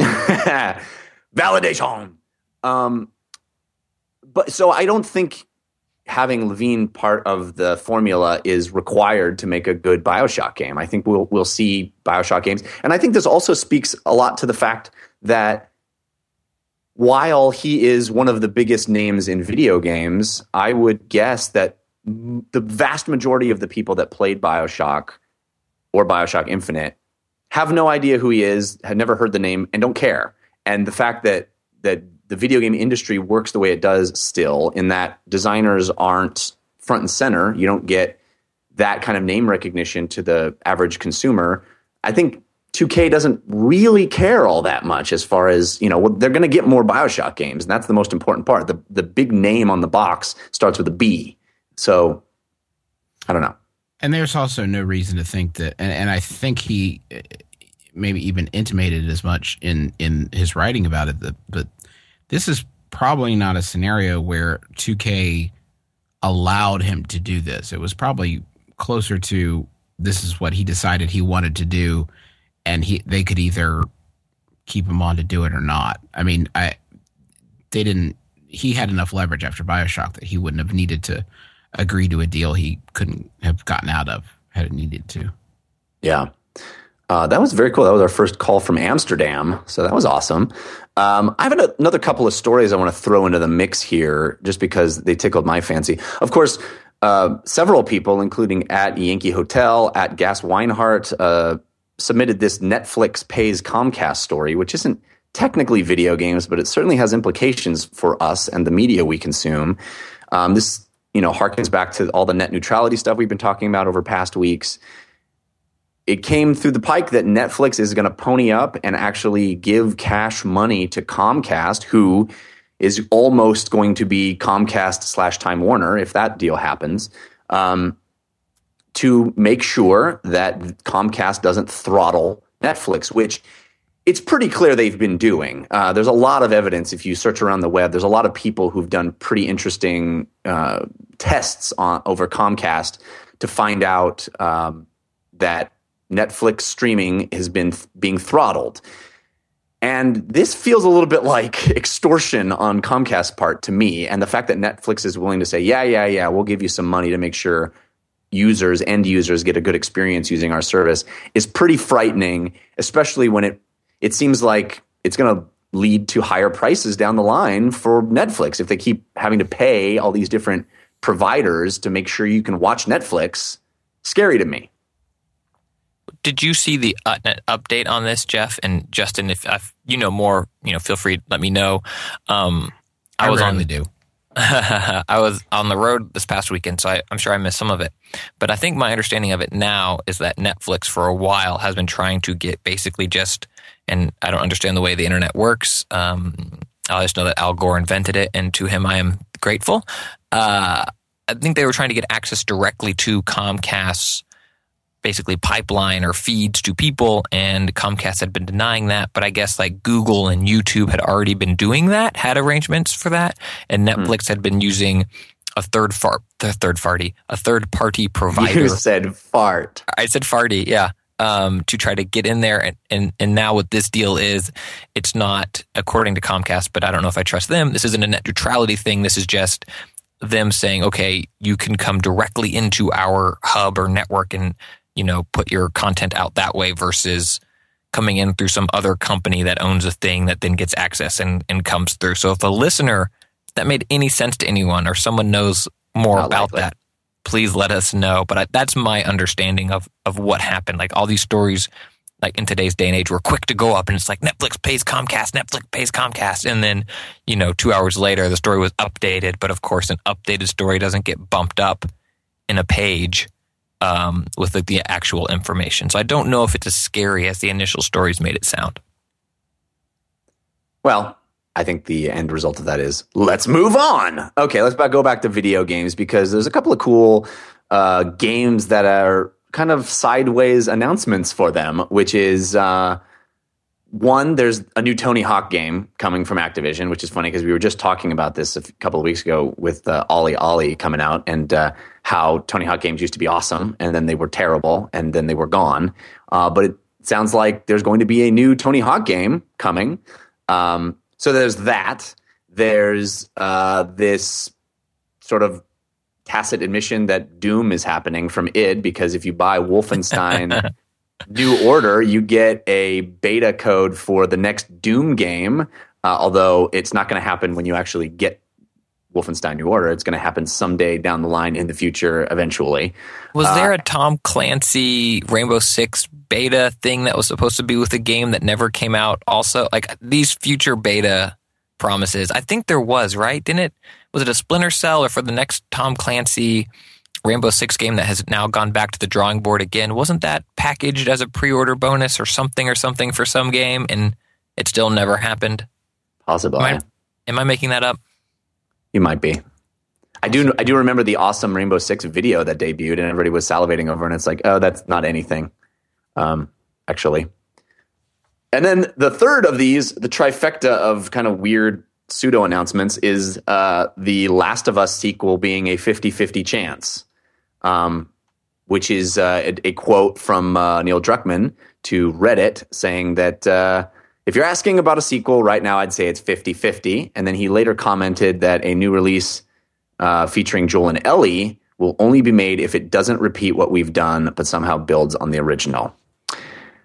Validation. Um, but so I don't think having Levine part of the formula is required to make a good BioShock game. I think we'll we'll see BioShock games, and I think this also speaks a lot to the fact that while he is one of the biggest names in video games, I would guess that the vast majority of the people that played BioShock or BioShock Infinite have no idea who he is, had never heard the name, and don't care. And the fact that that the video game industry works the way it does still, in that designers aren't front and center, you don't get that kind of name recognition to the average consumer. I think two K doesn't really care all that much as far as, you know, well, they're going to get more BioShock games, and that's the most important part. The the big name on the box starts with a B. So, I don't know. And there's also no reason to think that, and, and I think he maybe even intimated as much in, in his writing about it, that, but this is probably not a scenario where two K allowed him to do this. It was probably closer to, this is what he decided he wanted to do, and he they could either keep him on to do it or not. I mean, I they didn't. He had enough leverage after BioShock that he wouldn't have needed to agree to a deal he couldn't have gotten out of had it needed to. Yeah. Uh, that was very cool. That was our first call from Amsterdam, so that was awesome. Um, I have an, another couple of stories I want to throw into the mix here, just because they tickled my fancy. Of course, uh, several people, including at Yankee Hotel, at Gas Weinhardt, uh, submitted this Netflix pays Comcast story, which isn't technically video games, but it certainly has implications for us and the media we consume. Um, this, you know, harkens back to all the net neutrality stuff we've been talking about over past weeks. It came through the pike that Netflix is going to pony up and actually give cash money to Comcast, who is almost going to be Comcast slash Time Warner if that deal happens, um, to make sure that Comcast doesn't throttle Netflix, which it's pretty clear they've been doing. Uh, there's a lot of evidence if you search around the web. There's a lot of people who've done pretty interesting uh, tests on over Comcast to find out um, that Netflix streaming has been th- being throttled. And this feels a little bit like extortion on Comcast's part to me. And the fact that Netflix is willing to say, yeah, yeah, yeah, we'll give you some money to make sure users, end users, get a good experience using our service is pretty frightening, especially when it, it seems like it's going to lead to higher prices down the line for Netflix. If they keep having to pay all these different providers to make sure you can watch Netflix, scary to me. Did you see the U T Net update on this, Jeff? And Justin, if, if you know more, you know, feel free to let me know. Um, I, I was rarely on do. I was on the road this past weekend, so I, I'm sure I missed some of it. But I think my understanding of it now is that Netflix for a while has been trying to get basically just, and I don't understand the way the internet works. Um, I just know that Al Gore invented it, and to him I am grateful. Uh, I think they were trying to get access directly to Comcast's basically pipeline or feeds to people, and Comcast had been denying that. But I guess like Google and YouTube had already been doing that, had arrangements for that, and Netflix hmm. had been using a third fart, the third farty, a third party provider. You said fart. I said farty, yeah. Um, to try to get in there, and, and and now what this deal is, it's not according to Comcast, but I don't know if I trust them. This isn't a net neutrality thing. This is just them saying, okay, you can come directly into our hub or network and, you know, put your content out that way versus coming in through some other company that owns a thing that then gets access and, and comes through. So if a listener that made any sense to anyone or someone knows more Not about likely. that, please let us know. But I, that's my understanding of, of what happened. Like all these stories, like in today's day and age, were quick to go up and it's like Netflix pays Comcast, Netflix pays Comcast. And then, you know, two hours later, the story was updated. But of course, an updated story doesn't get bumped up in a page Um, with the, the actual information. So I don't know if it's as scary as the initial stories made it sound. Well, I think the end result of that is let's move on. Okay, let's back, go back to video games because there's a couple of cool uh, games that are kind of sideways announcements for them, which is uh, one, there's a new Tony Hawk game coming from Activision, which is funny because we were just talking about this a couple of weeks ago with uh, Ollie Ollie coming out and uh, how Tony Hawk games used to be awesome and then they were terrible and then they were gone. Uh, but it sounds like there's going to be a new Tony Hawk game coming. Um, so there's that. There's uh, this sort of tacit admission that Doom is happening from id because if you buy Wolfenstein New Order, you get a beta code for the next Doom game, uh, although it's not going to happen when you actually get Wolfenstein New Order. It's going to happen someday down the line in the future eventually. Was uh, there a Tom Clancy Rainbow Six beta thing that was supposed to be with the game that never came out also? Like these future beta promises, I think there was, right? Didn't it? Was it a Splinter Cell or for the next Tom Clancy Rainbow Six game that has now gone back to the drawing board again? Wasn't that packaged as a pre-order bonus or something or something for some game and it still never happened? Possibly. Am I, am I making that up? You might be. I do I do remember the awesome Rainbow Six video that debuted and everybody was salivating over and it's like, oh, that's not anything, um, actually. And then the third of these, the trifecta of kind of weird pseudo announcements is uh, the Last of Us sequel being a fifty-fifty chance, um, which is uh, a, a quote from uh, Neil Druckmann to Reddit saying that uh, if you're asking about a sequel right now, I'd say it's fifty-fifty. And then he later commented that a new release uh, featuring Joel and Ellie will only be made if it doesn't repeat what we've done, but somehow builds on the original.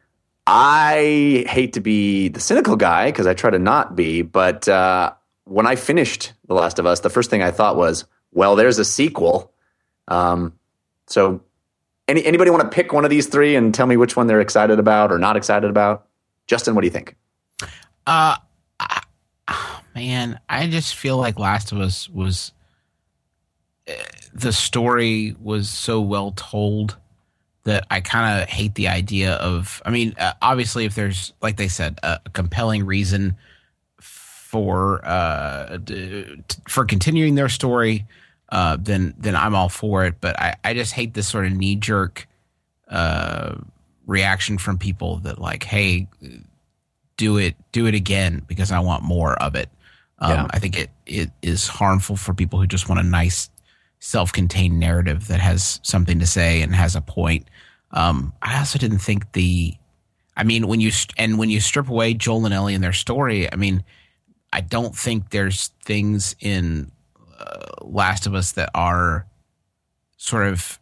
I hate to be the cynical guy because I try to not be, but uh, when I finished The Last of Us, the first thing I thought was, well, there's a sequel. Um, so any anybody want to pick one of these three and tell me which one they're excited about or not excited about? Justin, what do you think? Uh, I, oh, man, I just feel like Last of Us was uh, the story was so well told that I kind of hate the idea of. I mean, uh, obviously, if there's, like they said, a, a compelling reason for uh, d- for continuing their story, uh, then then I'm all for it. But I, I just hate this sort of knee jerk uh, reaction from people that like, hey, do it, do it again because I want more of it. Um, Yeah. I think it it is harmful for people who just want a nice, self-contained narrative that has something to say and has a point. Um, I also didn't think the, I mean, when you and when you strip away Joel and Ellie and their story, I mean, I don't think there's things in uh, Last of Us that are sort of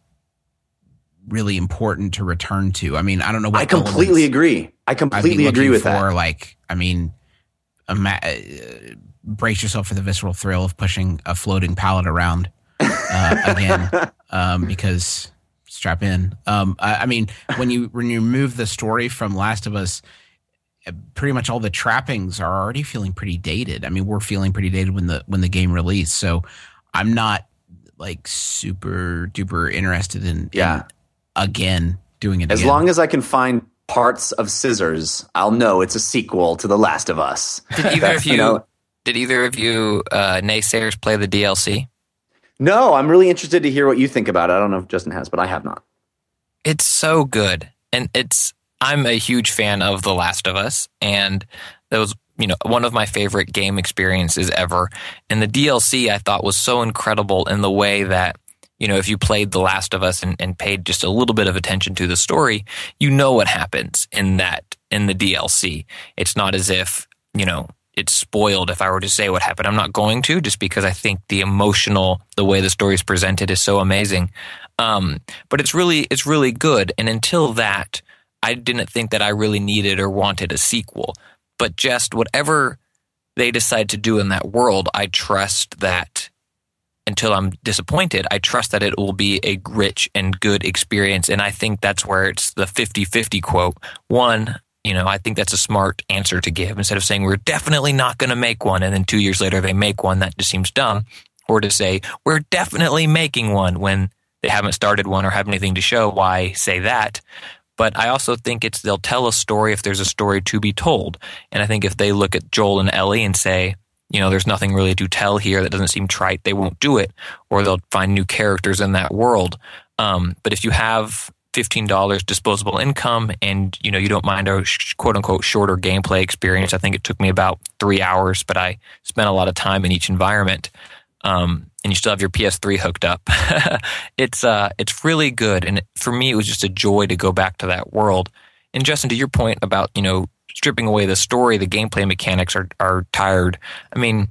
really important to return to. I mean, I don't know what I completely elements agree. I I'd be completely agree looking with for, that. like, I mean, ima- uh, brace yourself for the visceral thrill of pushing a floating pallet around uh, again, um, because strap in. Um, I, I mean, when you when you remove the story from Last of Us, uh, pretty much all the trappings are already feeling pretty dated. I mean, we're feeling pretty dated when the when the game released. So I'm not like super duper interested in, Yeah. in again doing it As again. long as I can find parts of scissors, I'll know it's a sequel to The Last of Us. Did either That's, of you, you know- did either of you uh, naysayers play the D L C? No, I'm really interested to hear what you think about it. I don't know if Justin has, but I have not. It's so good, and it's. I'm a huge fan of The Last of Us, and that was, you know, one of my favorite game experiences ever. And the D L C I thought was so incredible in the way that, you know, if you played The Last of Us and, and paid just a little bit of attention to the story, you know what happens in that in the D L C. It's not as if, you know, it's spoiled if I were to say what happened. I'm not going to, just because I think the emotional, the way the story is presented is so amazing. Um, but it's really, it's really good. And until that, I didn't think that I really needed or wanted a sequel. But just whatever they decide to do in that world, I trust that until I'm disappointed, I trust that it will be a rich and good experience. And I think that's where it's the fifty-fifty quote. One, you know, I think that's a smart answer to give instead of saying we're definitely not going to make one. And then two years later they make one. That just seems dumb. Or to say we're definitely making one when they haven't started one or have anything to show. Why say that? But I also think it's they'll tell a story if there's a story to be told. And I think if they look at Joel and Ellie and say, you know, there's nothing really to tell here that doesn't seem trite, they won't do it. Or they'll find new characters in that world. Um, but if you have fifteen dollars disposable income and, you know, you don't mind a sh- quote unquote shorter gameplay experience, I think it took me about three hours, but I spent a lot of time in each environment. Um, and you still have your P S three hooked up. it's uh, it's really good. And for me, it was just a joy to go back to that world. And Justin, to your point about, you know, stripping away the story, the gameplay mechanics are, are tired. I mean,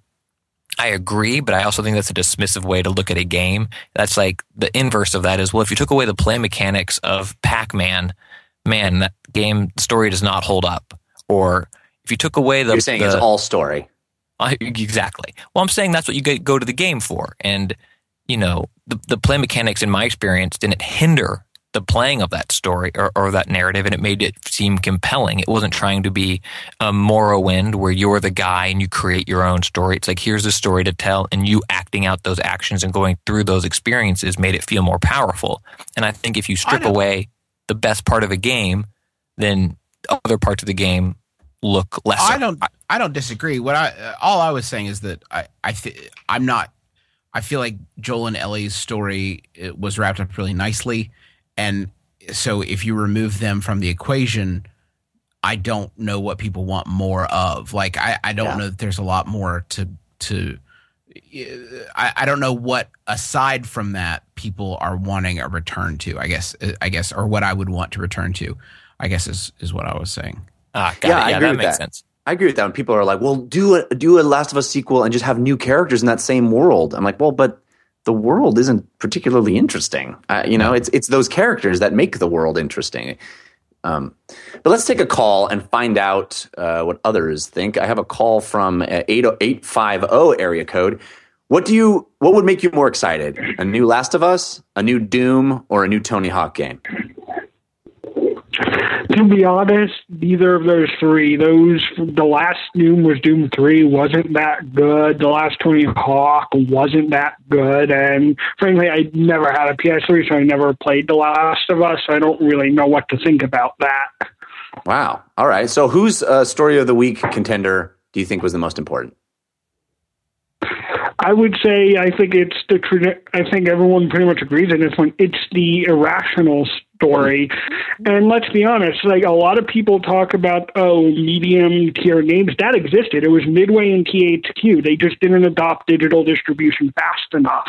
I agree, but I also think that's a dismissive way to look at a game. That's like the inverse of that is, well, if you took away the play mechanics of Pac-Man, man, that game story does not hold up. Or if you took away the... You're saying the, it's all story. I, exactly. Well, I'm saying that's what you go to the game for. And, you know, the, the play mechanics, in my experience, didn't hinder the playing of that story or, or that narrative, and it made it seem compelling. It wasn't trying to be a Morrowind where you're the guy and you create your own story. It's like, here's a story to tell, and you acting out those actions and going through those experiences made it feel more powerful. And I think if you strip away the best part of a game, then other parts of the game look lesser. I don't. I don't disagree. What I uh, all I was saying is that I I th- I'm not. I feel like Joel and Ellie's story it was wrapped up really nicely, and so if you remove them from the equation, I don't know what people want more of. Like I, I don't Yeah. know that there's a lot more to to. I, I don't know what aside from that people are wanting a return to. I guess I guess or what I would want to return to. I guess is is what I was saying. Ah, got Yeah, it. I Yeah, agree that with makes that. sense. I agree with that. When people are like, well, do a, do a Last of Us sequel and just have new characters in that same world. I'm like, well, but the world isn't particularly interesting. Uh, you know, No. it's it's those characters that make the world interesting. Um, but let's take a call and find out uh, what others think. I have a call from uh, eight eight five zero area code. What do you? What would make you more excited? A new Last of Us, a new Doom, or a new Tony Hawk game? To be honest, neither of those three. Those the last Doom was Doom three, wasn't that good. The last Tony Hawk wasn't that good, and frankly, I never had a P S three, so I never played The Last of Us. So I don't really know what to think about that. Wow. All right. So, whose uh, story of the week contender do you think was the most important? I would say I think it's the I think everyone pretty much agrees on this one. It's the Irrational story, and let's be honest, like a lot of people talk about oh medium tier games that existed. It was Midway and T H Q. They just didn't adopt digital distribution fast enough.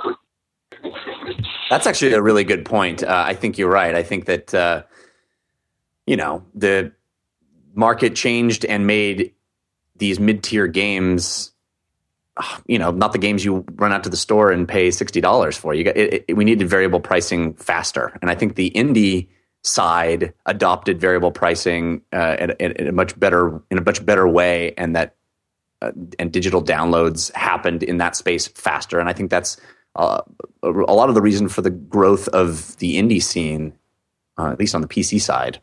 That's actually a really good point. Uh, I think you're right. I think that uh, you know the market changed and made these mid tier games. You know, not the games you run out to the store and pay sixty dollars for. You got it, it, we needed variable pricing faster, and I think the indie side adopted variable pricing uh, at, at, at a much better in a much better way, and that uh, and digital downloads happened in that space faster. And I think that's uh, a, a lot of the reason for the growth of the indie scene, uh, at least on the P C side.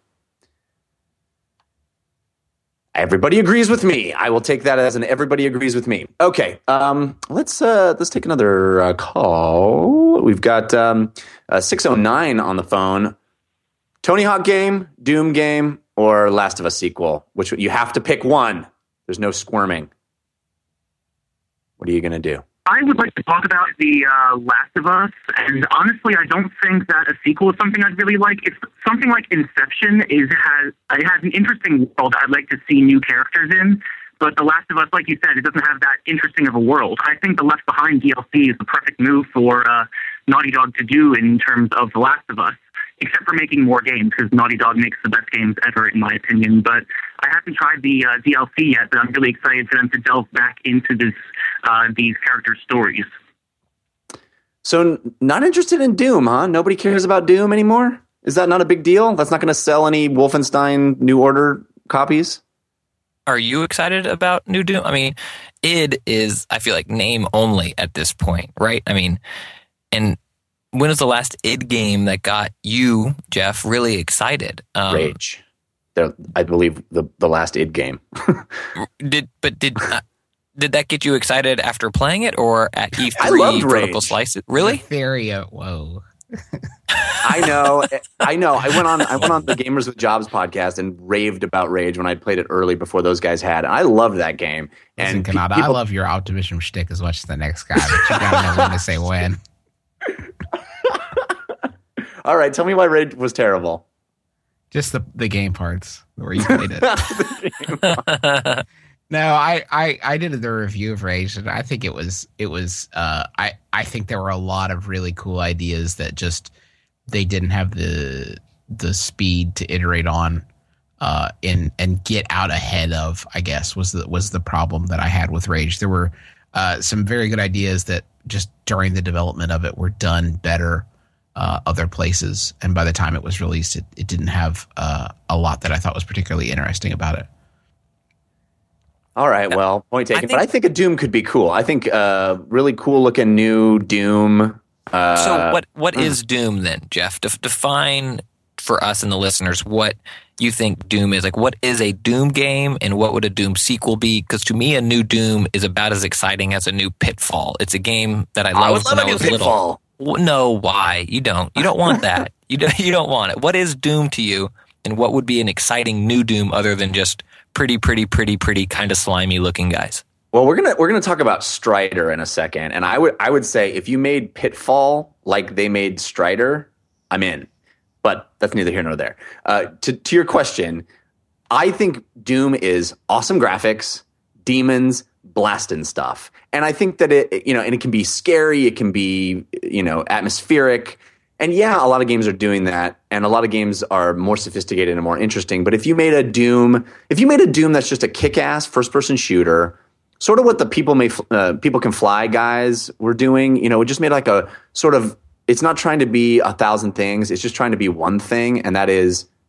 Everybody agrees with me. I will take that as an everybody agrees with me. Okay, um, let's uh, let's take another uh, call. We've got um, uh, six oh nine on the phone. Tony Hawk game, Doom game, or Last of Us sequel? Which you have to pick one. There's no squirming. What are you going to do? I would like to talk about the uh, Last of Us, and honestly, I don't think that a sequel is something I'd really like. It's something like Inception is has it has an interesting world I'd like to see new characters in, but The Last of Us, like you said, it doesn't have that interesting of a world. I think the Left Behind D L C is the perfect move for uh, Naughty Dog to do in terms of The Last of Us, except for making more games, because Naughty Dog makes the best games ever, in my opinion. But I haven't tried the uh, D L C yet, but I'm really excited for them to delve back into this uh, these character stories. So, not interested in Doom, huh? Nobody cares about Doom anymore? Is that not a big deal? That's not going to sell any Wolfenstein New Order copies? Are you excited about New Doom? I mean, id is, I feel like, name only at this point, right? I mean, and when was the last id game that got you, Jeff, really excited? Um, Rage. They're, I believe the the last id game. did but did uh, did that get you excited after playing it, or at E three? I loved Vertical Rage. Slice? Really? Etheria, whoa. I know, I know. I went on, I went on the Gamers with Jobs podcast and raved about Rage when I played it early before those guys had. And I loved that game. Listen, And Kanata, people, I love your optimism shtick as much as the next guy, but you gotta know when to say when. all right, tell me why Rage was terrible. Just the the game parts where you played it. No, I, I, I did the review of Rage, and I think it was it was uh, I I think there were a lot of really cool ideas that just they didn't have the the speed to iterate on uh, and and get out ahead of. I guess was the was the problem that I had with Rage. There were uh, some very good ideas that just during the development of it were done better uh, other places, and by the time it was released, it, it didn't have uh, a lot that I thought was particularly interesting about it. All right, well, point taken. I think, but I think a Doom could be cool. I think uh, really cool looking new Doom. Uh, so what what is Doom then, Jeff? Def- define for us and the listeners what you think Doom is. Like, what is a Doom game, and what would a Doom sequel be? Because to me, a new Doom is about as exciting as a new Pitfall. It's a game that I loved I would love when a I new was Pitfall. little. No, why? You don't. You don't want that. You don't. You don't want it. What is Doom to you, and what would be an exciting new Doom other than just pretty, pretty, pretty, pretty kind of slimy looking guys? Well, we're gonna we're gonna talk about Strider in a second, and I would I would say if you made Pitfall like they made Strider, I'm in. But that's neither here nor there. Uh, to to your question, I think Doom is awesome graphics, demons, blasting stuff, and I think that it you know and it can be scary, it can be you know atmospheric. And yeah, a lot of games are doing that, and a lot of games are more sophisticated and more interesting. But if you made a Doom, if you made a Doom that's just a kick-ass first-person shooter, sort of what the people may uh, people can fly guys were doing, you know, it just made like a sort of. It's not trying to be a thousand things; it's just trying to be one thing, and that is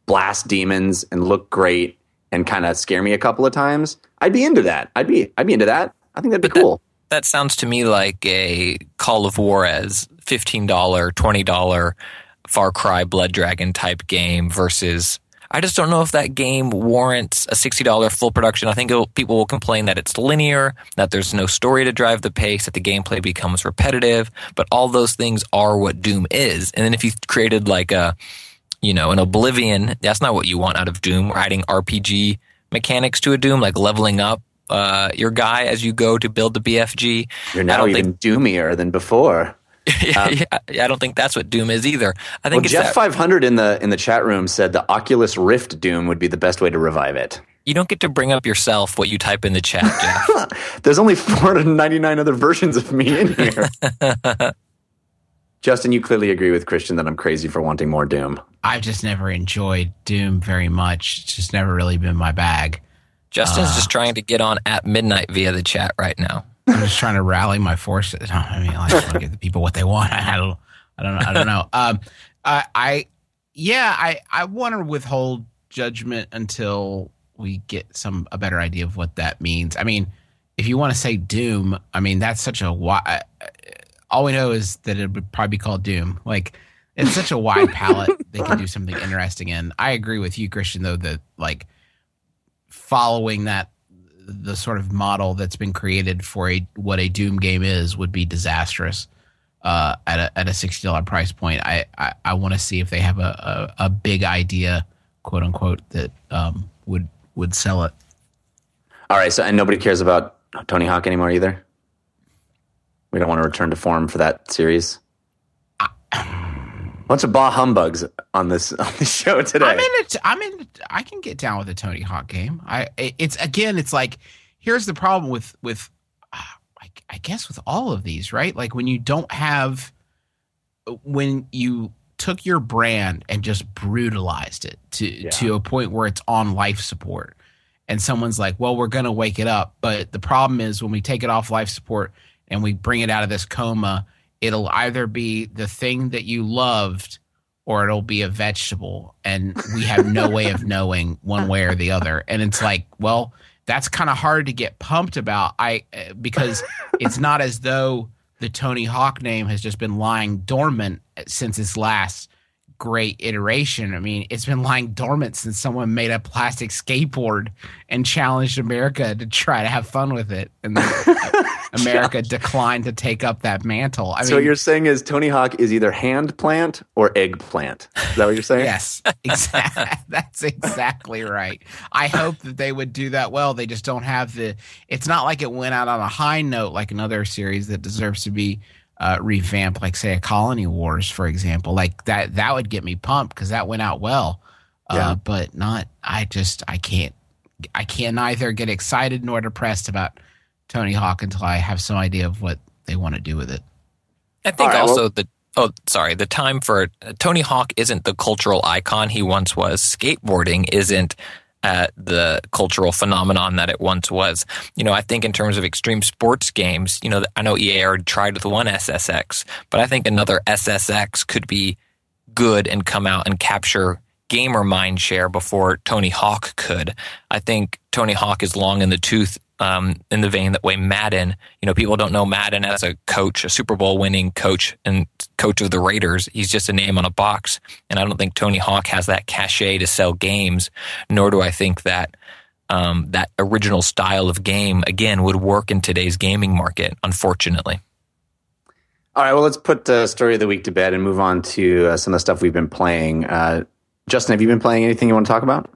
blast demons and look great and kind of scare me a couple of times, I'd be into that. I'd be I'd be into that. I think that'd be But cool. That, that sounds to me like a Call of Juarez fifteen dollars, twenty dollars Far Cry Blood Dragon type game versus I just don't know if that game warrants a sixty dollars full production. I think it'll, people will complain that it's linear, that there's no story to drive the pace, that the gameplay becomes repetitive, but all those things are what Doom is. And then if you created like a, you know, an Oblivion, that's not what you want out of Doom, adding R P G mechanics to a Doom, like leveling up uh, your guy as you go to build the B F G. You're now even think, doomier than before. yeah, um, yeah, I don't think that's what Doom is either. I think well, it's Jeff that, five hundred in the in the chat room said the Oculus Rift Doom would be the best way to revive it. You don't get to bring up yourself what you type in the chat, Jeff. There's only four hundred ninety-nine other versions of me in here. Justin, you clearly agree with Christian that I'm crazy for wanting more Doom. I've just never enjoyed Doom very much. It's just never really been my bag. Justin's uh, just trying to get on at midnight via the chat right now. I'm just trying to rally my forces. I mean, I just want to give the people what they want. I don't, I don't know. I don't know. Um, I, I, yeah, I, I want to withhold judgment until we get some a better idea of what that means. I mean, if you want to say Doom, I mean that's such a wide. All we know is that it would probably be called Doom. Like it's such a wide palette. They can do something interesting in. I agree with you, Christian, though, that like following that. The sort of model that's been created for a what a Doom game is would be disastrous uh, at a at a sixty dollars price point. I I, I want to see if they have a, a, a big idea, quote unquote, that um, would would sell it. All right, so and nobody cares about Tony Hawk anymore either. We don't want to return to form for that series. Bunch of bah humbugs on this on this show today. I'm in it. I'm in. It, I can get down with a Tony Hawk game. I. It's again. It's like here's the problem with with. Uh, I, I guess with all of these, right? Like when you don't have, when you took your brand and just brutalized it to yeah. to a point where it's on life support, and someone's like, "Well, we're gonna wake it up," but the problem is when we take it off life support and we bring it out of this coma. It'll either be the thing that you loved or it'll be a vegetable. And we have no way of knowing one way or the other. And it's like, well, that's kind of hard to get pumped about I because it's not as though the Tony Hawk name has just been lying dormant since its last great iteration. I mean, it's been lying dormant since someone made a plastic skateboard and challenged America to try to have fun with it. And then America declined to take up that mantle. I so mean, what you're saying is Tony Hawk is either hand plant or eggplant. Is that what you're saying? Yes, exactly. That's exactly right. I hope that they would do that well. They just don't have the – it's not like it went out on a high note like another series that deserves to be uh, revamped, like, say, a Colony Wars, for example. Like, that that would get me pumped because that went out well. Yeah. Uh, but not – I just – I can't – I can neither get excited nor depressed about – Tony Hawk until I have some idea of what they want to do with it. I think right, also well, the oh sorry the time for uh, Tony Hawk isn't the cultural icon he once was. Skateboarding isn't uh, the cultural phenomenon that it once was. You know, I think in terms of extreme sports games, you know, I know E A already tried with one S S X, but I think another S S X could be good and come out and capture gamer mind share before Tony Hawk could. I think Tony Hawk is long in the tooth. Um, in the vein that way Madden, you know, people don't know Madden as a coach, a Super Bowl winning coach and coach of the Raiders. He's just a name on a box. And I don't think Tony Hawk has that cachet to sell games, nor do I think that um, that original style of game, again, would work in today's gaming market, unfortunately. All right, well, let's put the story of the week to bed and move on to uh, some of the stuff we've been playing. Uh, Justin, have you been playing anything you want to talk about?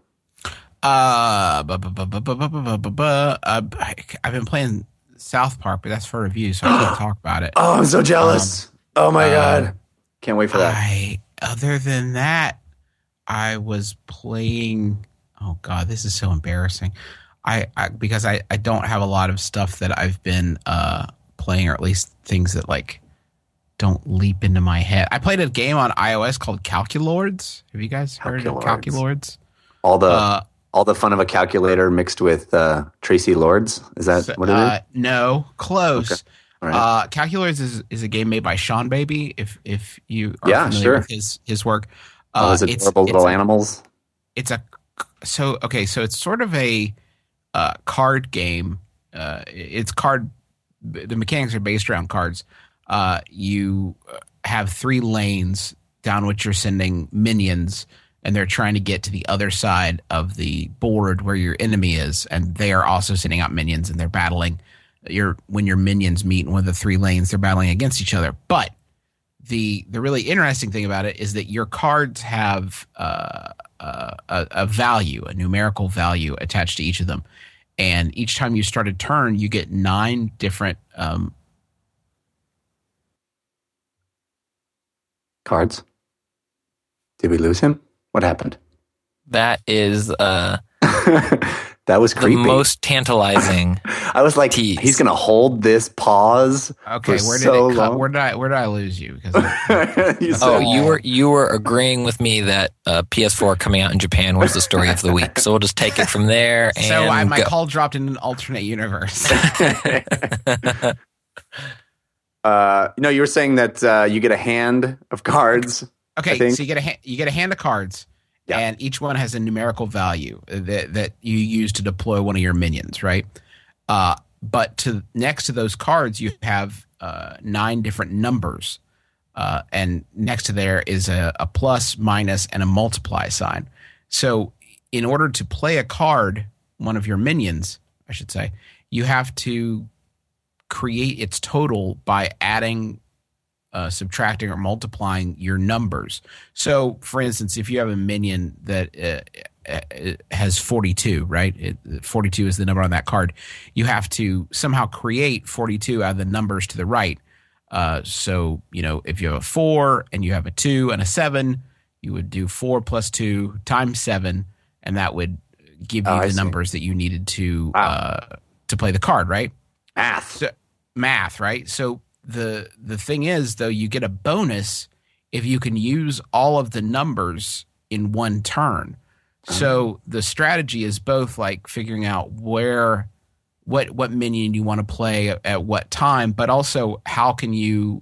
Uh, bu- bu- bu- bu- bu- bu- bu- bu- bu- uh, I've been playing South Park, but that's for review, so I can't talk about it. Oh, I'm so jealous. Um, oh, my uh, God. Can't wait for that. I, other than that, I was playing... Oh, God, this is so embarrassing. I, I Because I, I don't have a lot of stuff that I've been uh, playing, or at least things that, like, don't leap into my head. I played a game on iOS called Calculords. Have you guys heard Calculords. of Calculords? All the... Uh, All the fun of a calculator mixed with uh, Tracy Lords? Is that so, what it uh, is? No, close. Okay. All right. Uh, Calculords is, is a game made by Sean Baby. If if you are yeah, familiar sure. with his his work, All uh, those it's, adorable it's little a, animals. it's a so okay. So it's sort of a uh, card game. Uh, it's card. The mechanics are based around cards. Uh, you have three lanes down which you're sending minions, and they're trying to get to the other side of the board where your enemy is, and they are also sending out minions, and they're battling. Your when your minions meet in one of the three lanes, they're battling against each other. But the the really interesting thing about it is that your cards have uh, uh, a, a value, a numerical value attached to each of them, and each time you start a turn, you get nine different um, cards. Did we lose him? What happened? That is uh, that was the creepy. most tantalizing. I was like, tease. He's gonna hold this pause. Okay, for where did so it cut? long. Where did I where did I lose you? Because I, You said- Oh, you were you were agreeing with me that uh, P S four coming out in Japan was the story of the week. So we'll just take it from there. And so I, my go. call dropped in an alternate universe. uh, no, you were saying that uh, you get a hand of cards. I Okay, think. so you get a ha- you get a hand of cards, Yeah. and each one has a numerical value that that you use to deploy one of your minions, right? Uh, but to next to those cards, you have uh, nine different numbers, uh, and next to there is a, a plus, minus, and a multiply sign. So, in order to play a card, one of your minions, I should say, you have to create its total by adding. Uh, subtracting or multiplying your numbers. So, for instance, if you have a minion that uh, uh, has forty-two, right? It, forty-two is the number on that card. You have to somehow create forty-two out of the numbers to the right. Uh, so, you know, if you have a four and you have a two and a seven, you would do four plus two times seven, and that would give you Oh, I the see. numbers that you needed to Wow. uh, to play the card, right? Math. So, math, right? So the the thing is, though, you get a bonus if you can use all of the numbers in one turn. So the strategy is both like figuring out where what what minion you want to play at, at what time, but also how can you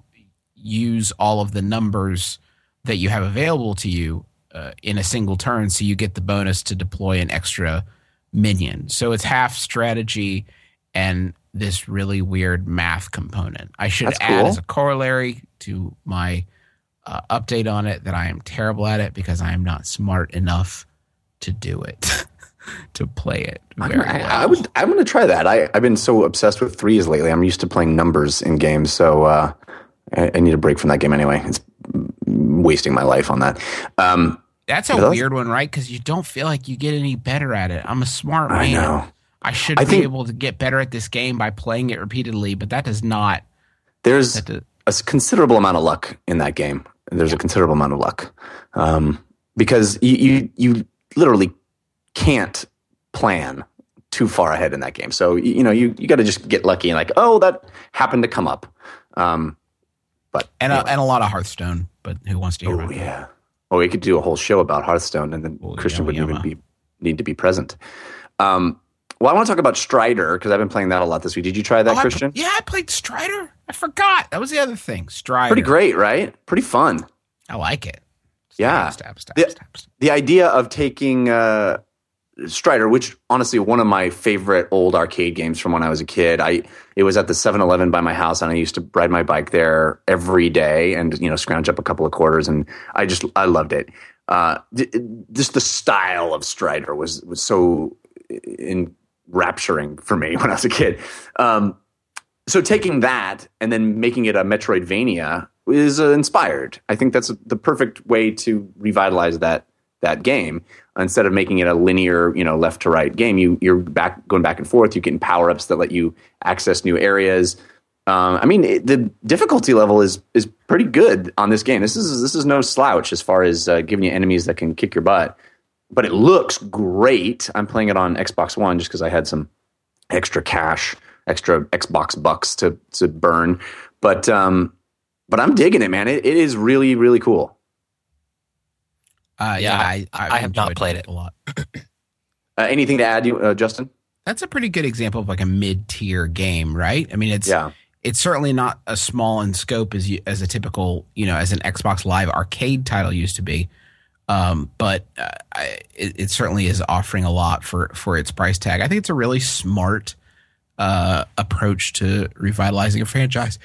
use all of the numbers that you have available to you uh, in a single turn, so you get the bonus to deploy an extra minion. So it's half strategy and this really weird math component. I should That's add cool. as a corollary to my uh, update on it that I am terrible at it because I am not smart enough to do it, to play it I'm- very I, well. I would. I'm going to try that. I, I've been so obsessed with threes lately. I'm used to playing numbers in games, so uh, I, I need a break from that game anyway. It's wasting my life on that. Um, That's a It does? weird one, right? Because you don't feel like you get any better at it. I'm a smart I man. know. I should I be think- able to get better at this game by playing it repeatedly, but that does not. There's That does, a s- considerable amount of luck in that game. There's a considerable amount of luck um, because you, you you literally can't plan too far ahead in that game. So you, you know you you got to just get lucky and like, oh, that happened to come up. Um, but and, anyway. a, and a lot of Hearthstone, but who wants to hear Oh about that? yeah. Oh, we could do a whole show about Hearthstone, and then Oh, Christian yama, wouldn't yama. even be need to be present. Um, well, I want to talk about Strider because I've been playing that a lot this week. Did you try that, Oh, I- Christian? yeah, I played Strider. I forgot. That was the other thing. Strider. Pretty great, right? Pretty fun. I like it. Yeah. Stab, stab, The- stab, stab. The idea of taking uh, Strider, which honestly one of my favorite old arcade games from when I was a kid. I it was at the seven eleven by my house, and I used to ride my bike there every day, and you know scrounge up a couple of quarters, and I just I loved it. Uh, d- just the style of Strider was was so enrapturing for me when I was a kid. Um, so taking that and then making it a Metroidvania is uh, inspired. I think that's the perfect way to revitalize that that game. Instead of making it a linear, you know, left to right game, you you're back going back and forth. You're getting power ups that let you access new areas. Um, I mean, it, the difficulty level is is pretty good on this game. This is this is no slouch as far as uh, giving you enemies that can kick your butt. But it looks great. I'm playing it on Xbox One just because I had some extra cash, extra Xbox bucks to to burn. But um, but I'm digging it, man. It, it is really really cool. Uh, Yeah, yeah, I- I, I have not enjoyed played it. a lot. Uh, anything to add, you uh, Justin? That's a pretty good example of like a mid-tier game, right? I mean, it's Yeah. it's certainly not as small in scope as you, as a typical, you know, as an Xbox Live arcade title used to be. Um, but uh, I, it, it certainly is offering a lot for, for its price tag. I think it's a really smart uh, approach to revitalizing a franchise.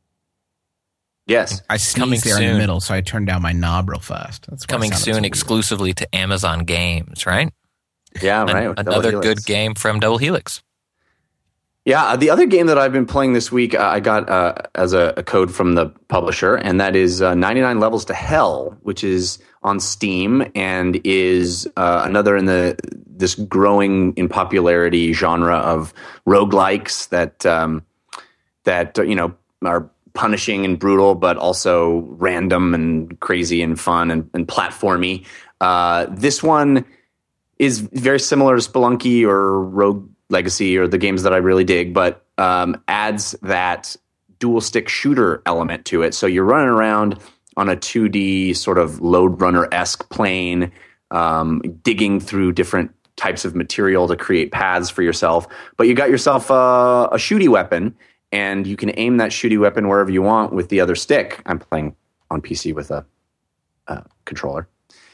Yes. I Coming sneezed there in soon. the middle, so I turned down my knob real fast. That's why I Coming sounded so soon weird. exclusively to Amazon Games, right? Yeah, An- right. with Double another Helix. good game from Double Helix. Yeah, the other game that I've been playing this week, uh, I got uh, as a, a code from the publisher, and that is uh, ninety-nine Levels to Hell, which is on Steam and is uh, another in the this growing in popularity genre of roguelikes that um, that uh, you know are punishing and brutal, but also random and crazy and fun and, and platformy. Uh, this one is very similar to Spelunky or Rogue Legacy or the games that I really dig, but um, adds that dual stick shooter element to it. So you're running around on a two D sort of Lode Runner-esque plane, um, digging through different types of material to create paths for yourself. But you got yourself a, a shooty weapon, and you can aim that shooty weapon wherever you want with the other stick. I'm playing on P C with a, a controller,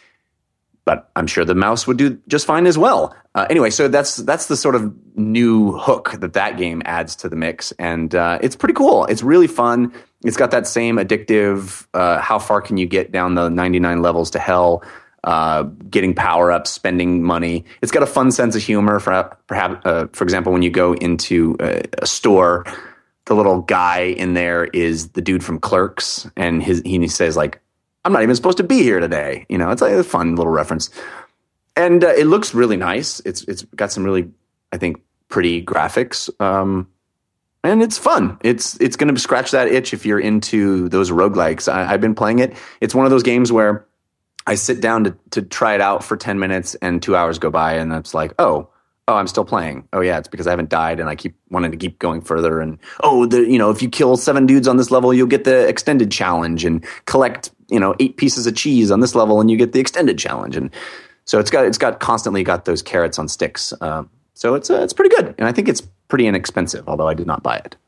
but I'm sure the mouse would do just fine as well. Uh, anyway, so that's that's the sort of new hook that that game adds to the mix, and uh, it's pretty cool. It's really fun. It's got that same addictive, uh, how far can you get down the ninety-nine levels to hell, uh, getting power-ups, spending money. It's got a fun sense of humor. For, perhaps, uh, for example, when you go into a, a store, the little guy in there is the dude from Clerks, and his he says, like, I'm not even supposed to be here today. You know, it's like a fun little reference. And uh, it looks really nice. It's It's got some really, I think, pretty graphics. Um, and it's fun. It's it's going to scratch that itch if you're into those roguelikes. I, I've been playing it. It's one of those games where I sit down to, to try it out for ten minutes and two hours go by, and it's like, oh, oh, I'm still playing. Oh, yeah, it's because I haven't died, and I keep wanting to keep going further. And, oh, the you know, if you kill seven dudes on this level, you'll get the extended challenge, and collect, you know, eight pieces of cheese on this level, and you get the extended challenge. And so it's got it's got constantly got those carrots on sticks. Uh, so it's uh, it's pretty good, and I think it's pretty inexpensive, although I did not buy it.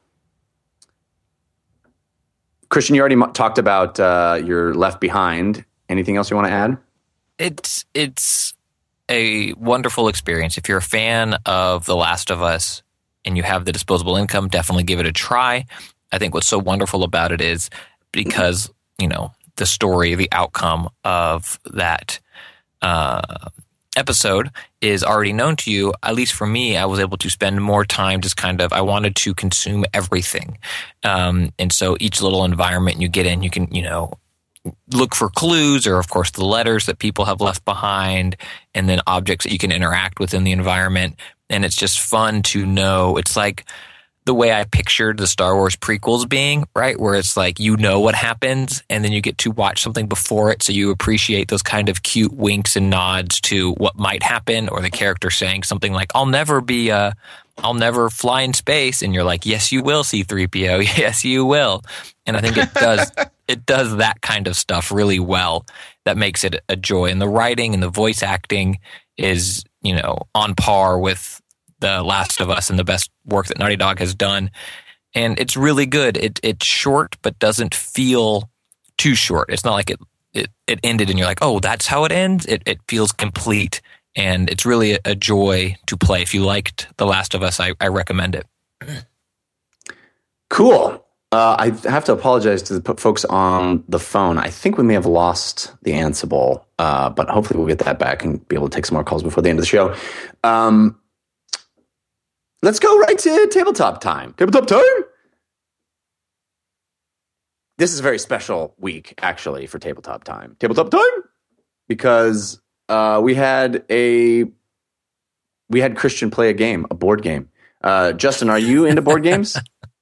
Christian, you already m- talked about uh, your Left Behind. Anything else you want to add? It's it's a wonderful experience. If you're a fan of The Last of Us and you have the disposable income, definitely give it a try. I think what's so wonderful about it is because, you know, the story, the outcome of that uh, episode is already known to you. At least for me, I was able to spend more time just kind of, I wanted to consume everything. Um, and so each little environment you get in, you can, you know, look for clues, or of course the letters that people have left behind, and then objects that you can interact with in the environment. And it's just fun to know. It's like the way I pictured the Star Wars prequels being, right? Where it's like, you know what happens, and then you get to watch something before it, so you appreciate those kind of cute winks and nods to what might happen, or the character saying something like, I'll never be a, I'll never fly in space, and you're like, yes, you will, C three P O, yes, you will. And I think it does it does that kind of stuff really well. That makes it a joy. And the writing and the voice acting is, you know, on par with The Last of Us and the best work that Naughty Dog has done. And it's really good. It it's short, but doesn't feel too short. It's not like it it, it ended and you're like, oh, that's how it ends. It it feels complete. And it's really a, a joy to play. If you liked The Last of Us, I, I recommend it. Cool. Uh, I have to apologize to the p- folks on the phone. I think we may have lost the Ansible, uh, but hopefully we'll get that back and be able to take some more calls before the end of the show. Um, let's go right to tabletop time. Tabletop time! This is a very special week, actually, for tabletop time. Tabletop time! Because uh, we had a we had Christian play a game, a board game. Uh, Justin, are you into board games?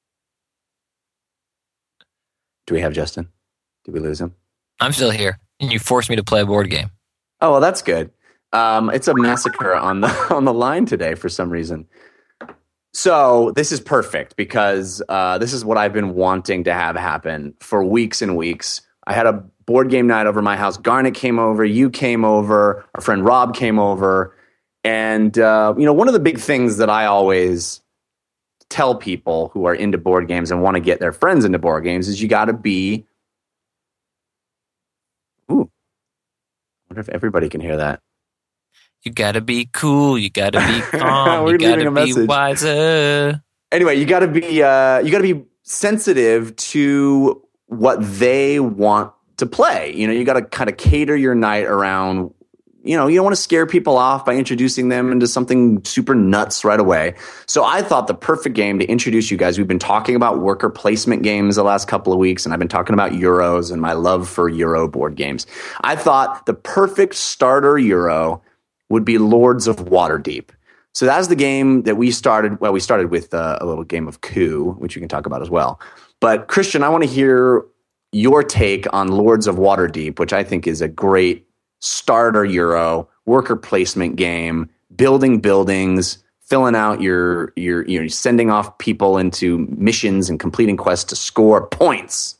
Do we have Justin? Did we lose him? I'm still here, and you forced me to play a board game. Oh, well, that's good. Um, it's a massacre on the on the line today for some reason. So this is perfect because uh, this is what I've been wanting to have happen for weeks and weeks. I had a board game night over my house. Garnet came over. You came over. Our friend Rob came over. And, uh, you know, one of the big things that I always tell people who are into board games and want to get their friends into board games is you got to be. Ooh, wonder if everybody can hear that. You gotta be cool. You gotta be calm. We're you gotta leaving a be message. wiser. Anyway, you gotta be uh, you gotta be sensitive to what they want to play. You know, you gotta kind of cater your night around. You know, you don't want to scare people off by introducing them into something super nuts right away. So I thought the perfect game to introduce you guys. We've been talking about worker placement games the last couple of weeks, and I've been talking about Euros and my love for Euro board games. I thought the perfect starter Euro would be Lords of Waterdeep. So that's the game that we started. Well, we started with uh, a little game of Coup, which we can talk about as well. But Christian, I want to hear your take on Lords of Waterdeep, which I think is a great starter Euro worker placement game, building buildings, filling out your your you know sending off people into missions and completing quests to score points.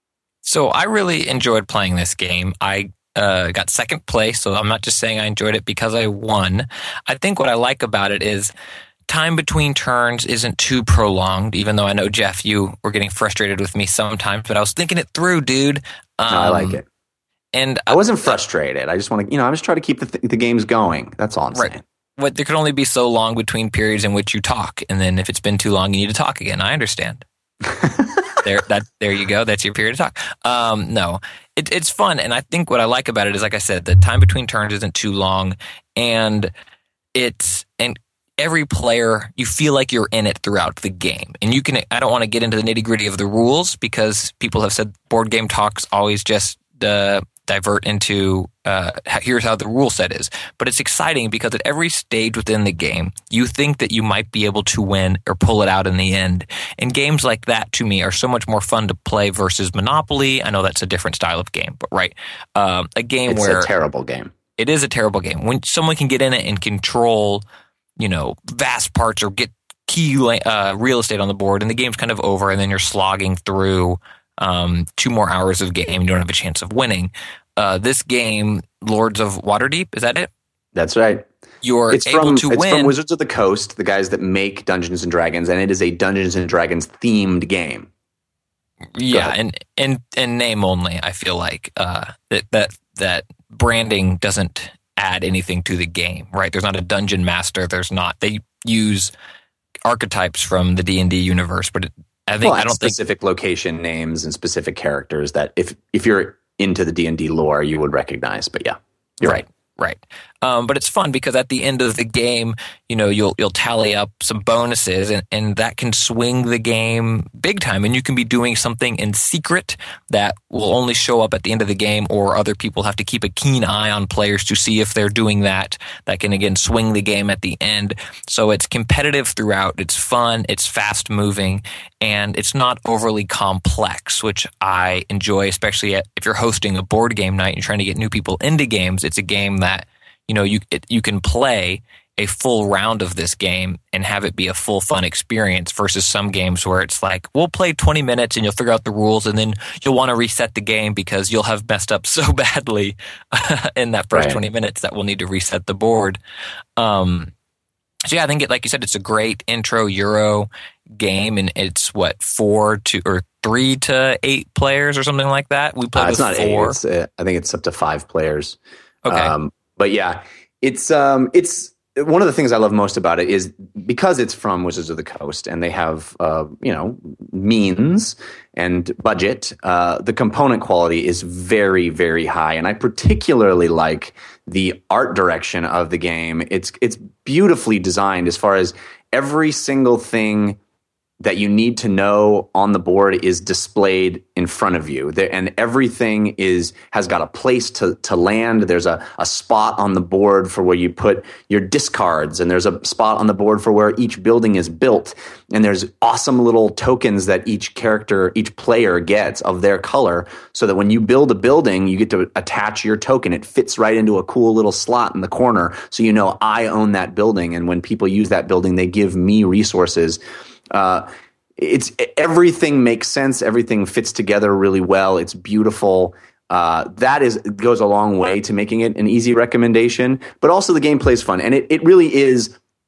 So I really enjoyed playing this game. I uh, got second place, so I'm not just saying I enjoyed it because I won. I think what I like about it is time between turns isn't too prolonged, even though I know, Jeff, you were getting frustrated with me sometimes, but I was thinking it through, dude. Um, No, I like it. And I wasn't frustrated. I just want to, you know, I'm just trying to keep the, th- the games going. That's all I'm Right. saying. But there can only be so long between periods in which you talk, and then if it's been too long, you need to talk again. I understand. there, that there you go. That's your period to talk. Um, no, it, it's fun, and I think what I like about it is, like I said, the time between turns isn't too long, and it's and every player, you feel like you're in it throughout the game, and you can. I don't want to get into the nitty gritty of the rules because people have said board game talks always just uh, divert into uh, here's how the rule set is. But it's exciting because at every stage within the game, you think that you might be able to win or pull it out in the end. And games like that, to me, are so much more fun to play versus Monopoly. I know that's a different style of game, but right. Um, a game It's where a terrible game. it is a terrible game. When someone can get in it and control, you know, vast parts or get key uh, real estate on the board, and the game's kind of over, and then you're slogging through um, two more hours of game, you don't have a chance of winning. Uh, this game, Lords of Waterdeep, is that it? That's right. You're It's able from to it's win. from Wizards of the Coast, the guys that make Dungeons and Dragons, and it is a Dungeons and Dragons themed game. Yeah, ahead. and, and and name only. I feel like uh, that that that branding doesn't add anything to the game, right? There's not a dungeon master. There's not. They use archetypes from the D and D universe, but it, I think Well, I and don't think specific location names and specific characters that if if you're into the D and D lore, you would recognize. But yeah, you're right. Right. Um, but it's fun because at the end of the game, you know, you'll you'll tally up some bonuses, and, and that can swing the game big time. And you can be doing something in secret that will only show up at the end of the game, or other people have to keep a keen eye on players to see if they're doing that. That can, again, swing the game at the end. So it's competitive throughout. It's fun. It's fast moving, and it's not overly complex, which I enjoy, especially if you're hosting a board game night and you're trying to get new people into games. It's a game that that, you know, you it, you can play a full round of this game and have it be a full fun experience versus some games where it's like, we'll play twenty minutes and you'll figure out the rules and then you'll want to reset the game because you'll have messed up so badly in that first Right. twenty minutes that we'll need to reset the board. Um, so yeah, I think it, like you said, it's a great intro Euro game, and it's what, four to or three to eight players or something like that. We played Uh, it's with not four. eight. It's, uh, I think it's up to five players. Okay. Um, but yeah, it's um, it's one of the things I love most about it is because it's from Wizards of the Coast and they have uh, you know means and budget. Uh, the component quality is very very high, and I particularly like the art direction of the game. It's it's beautifully designed as far as every single thing that you need to know on the board is displayed in front of you. There, and everything is has got a place to, to land. There's a, a spot on the board for where you put your discards, and there's a spot on the board for where each building is built. And there's awesome little tokens that each character, each player gets of their color, so that when you build a building, you get to attach your token. It fits right into a cool little slot in the corner, so you know I own that building, and when people use that building, they give me resources. Uh, it's everything makes sense. Everything fits together really well. It's beautiful. Uh, that is goes a long way to making it an easy recommendation. But also the gameplay is fun, and it it really is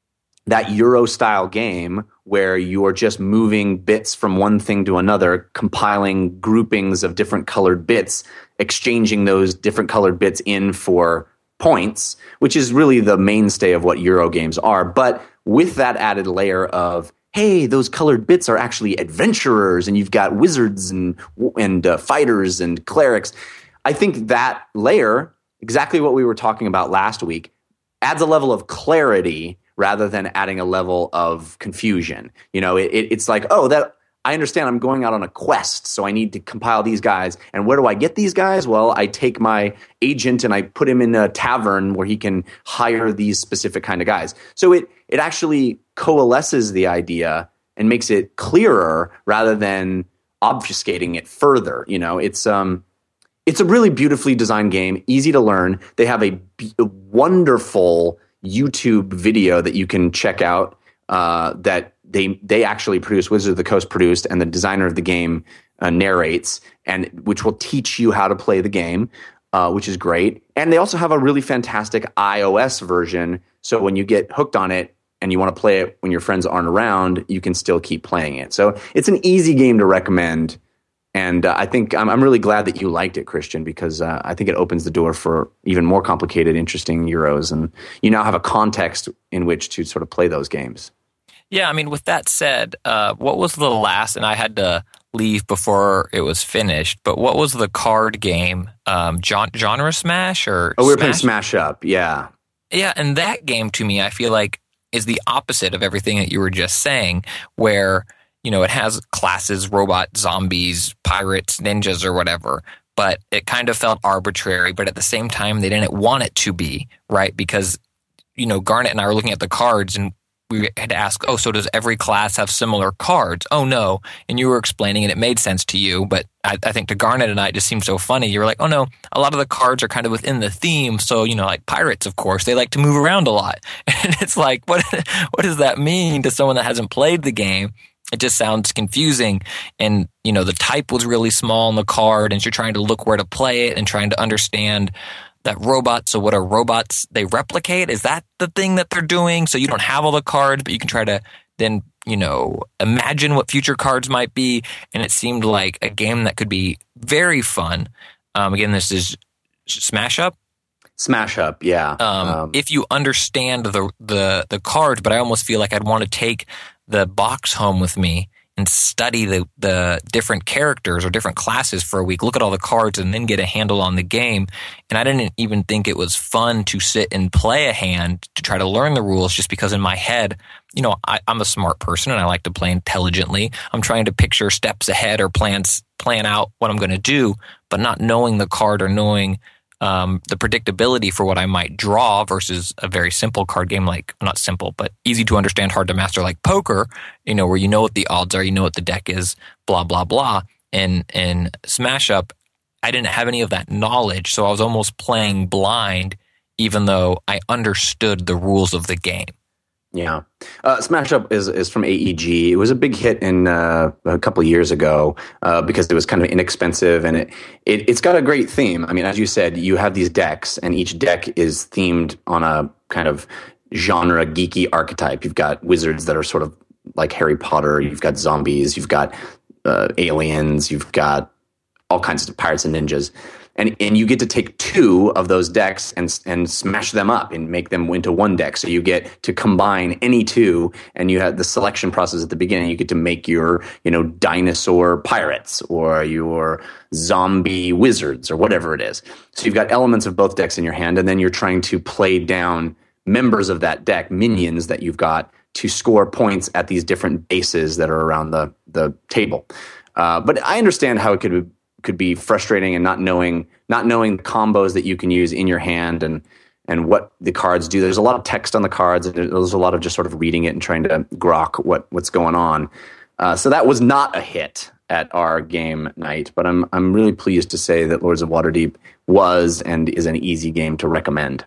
that Euro style game where you're just moving bits from one thing to another, compiling groupings of different colored bits, exchanging those different colored bits in for points, which is really the mainstay of what Euro games are. But with that added layer of, hey, those colored bits are actually adventurers, and you've got wizards and and uh, fighters and clerics. I think that layer, exactly what we were talking about last week, adds a level of clarity rather than adding a level of confusion. You know, it, it, it's like, oh, that I understand I'm going out on a quest, so I need to compile these guys. And where do I get these guys? Well, I take my agent and I put him in a tavern where he can hire these specific kind of guys. So it it actually coalesces the idea and makes it clearer rather than obfuscating it further. You know, it's um, it's a really beautifully designed game, easy to learn. They have a, b- a wonderful YouTube video that you can check out uh, that they they actually produced, Wizards of the Coast produced, and the designer of the game uh, narrates, and which will teach you how to play the game, uh, which is great. And they also have a really fantastic iOS version, so when you get hooked on it and you want to play it when your friends aren't around, you can still keep playing it. So it's an easy game to recommend. And uh, I think I'm, I'm really glad that you liked it, Christian, because uh, I think it opens the door for even more complicated, interesting Euros. And you now have a context in which to sort of play those games. Yeah, I mean, with that said, uh, what was the last, and I had to leave before it was finished, but what was the card game? Um, genre Smash or Oh, we were Smash? playing Smash Up, yeah. Yeah, and that game to me, I feel like, is the opposite of everything that you were just saying, where, you know, it has classes, robot, zombies, pirates, ninjas, or whatever, but it kind of felt arbitrary, but at the same time, they didn't want it to be, right? Because, you know, Garnet and I were looking at the cards, and we had to ask, oh, so does every class have similar cards? Oh, no. And you were explaining, and it made sense to you, but I, I think to Garnet and I, it just seemed so funny. You were like, oh, no, a lot of the cards are kind of within the theme. So, you know, like pirates, of course, they like to move around a lot. And it's like, what, what does that mean to someone that hasn't played the game? It just sounds confusing. And, you know, the type was really small on the card, and you're trying to look where to play it and trying to understand that robots. So what are robots? They replicate? Is that the thing that they're doing? So you don't have all the cards, but you can try to then, you know, imagine what future cards might be. And it seemed like a game that could be very fun. Um, again, this is Smash Up. Smash Up, yeah. Um, um, if you understand the, the, the cards, but I almost feel like I'd want to take the box home with me and study the, the different characters or different classes for a week, look at all the cards, and then get a handle on the game. And I didn't even think it was fun to sit and play a hand to try to learn the rules, just because in my head, you know, I, I'm a smart person and I like to play intelligently. I'm trying to picture steps ahead or plans, plan out what I'm going to do, but not knowing the card or knowing Um, the predictability for what I might draw versus a very simple card game, like, not simple, but easy to understand, hard to master, like poker, you know, where you know what the odds are, you know what the deck is, blah, blah, blah. And, and Smash Up, I didn't have any of that knowledge, so I was almost playing blind, even though I understood the rules of the game. Yeah. Uh, Smash Up is, is from A E G. It was a big hit in uh, a couple of years ago uh, because it was kind of inexpensive, and it, it, it's got a great theme. I mean, as you said, you have these decks, and each deck is themed on a kind of genre geeky archetype. You've got wizards that are sort of like Harry Potter. You've got zombies. You've got uh, aliens. You've got all kinds of pirates and ninjas. And and you get to take two of those decks and and smash them up and make them into one deck. So you get to combine any two, and you have the selection process at the beginning. You get to make your, you know, dinosaur pirates or your zombie wizards or whatever it is. So you've got elements of both decks in your hand, and then you're trying to play down members of that deck, minions that you've got, to score points at these different bases that are around the the table. Uh, but I understand how it could be could be frustrating, and not knowing not knowing the combos that you can use in your hand and and what the cards do. There's a lot of text on the cards, and there's a lot of just sort of reading it and trying to grok what what's going on. Uh, so that was not a hit at our game night, but I'm I'm really pleased to say that Lords of Waterdeep was and is an easy game to recommend.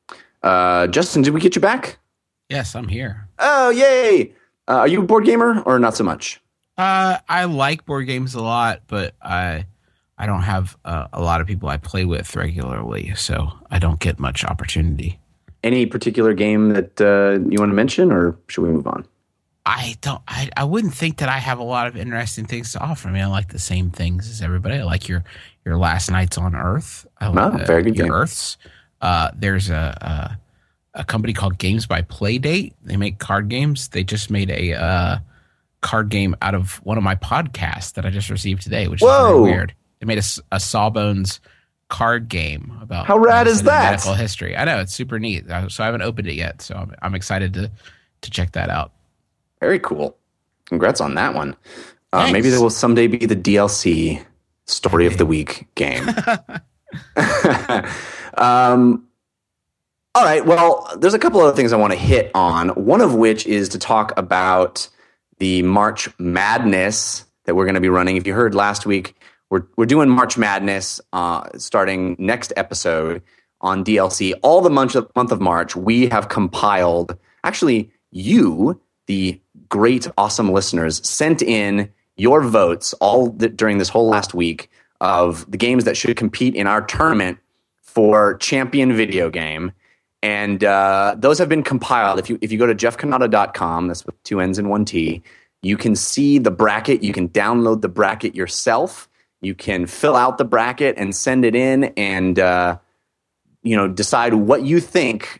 Uh, Justin, did we get you back? Yes, I'm here. Oh, yay! Uh, are you a board gamer or not so much? Uh, I like board games a lot, but I I don't have uh, a lot of people I play with regularly, so I don't get much opportunity. any particular game that uh, you want to mention, or should we move on? I don't. I, I wouldn't think that I have a lot of interesting things to offer. I mean, I like the same things as everybody. I like your your Last Nights on Earth. I like, oh, very good your game. Earths. Uh, there's a, a a company called Games by Playdate. They make card games. They just made a uh, card game out of one of my podcasts that I just received today, which Whoa. is very weird. They made a, a Sawbones card game about how rad is that? Medical history. I know, it's super neat. So I haven't opened it yet. So I'm, I'm excited to to check that out. Very cool. Congrats on that one. Uh, maybe there will someday be the D L C Story of the Week game. um, all right. Well, there's a couple other things I want to hit on. One of which is to talk about the March Madness that we're going to be running. If you heard last week, we're we're doing March Madness uh, starting next episode on D L C. All the month of, month of March, we have compiled. Actually, you, the great, awesome listeners, sent in your votes all the, during this whole last week of the games that should compete in our tournament for champion video game. And uh, those have been compiled. If you if you go to jeff cannata dot com, that's with two N's and one T, you can see the bracket. You can download the bracket yourself. You can fill out the bracket and send it in and uh, you know decide what you think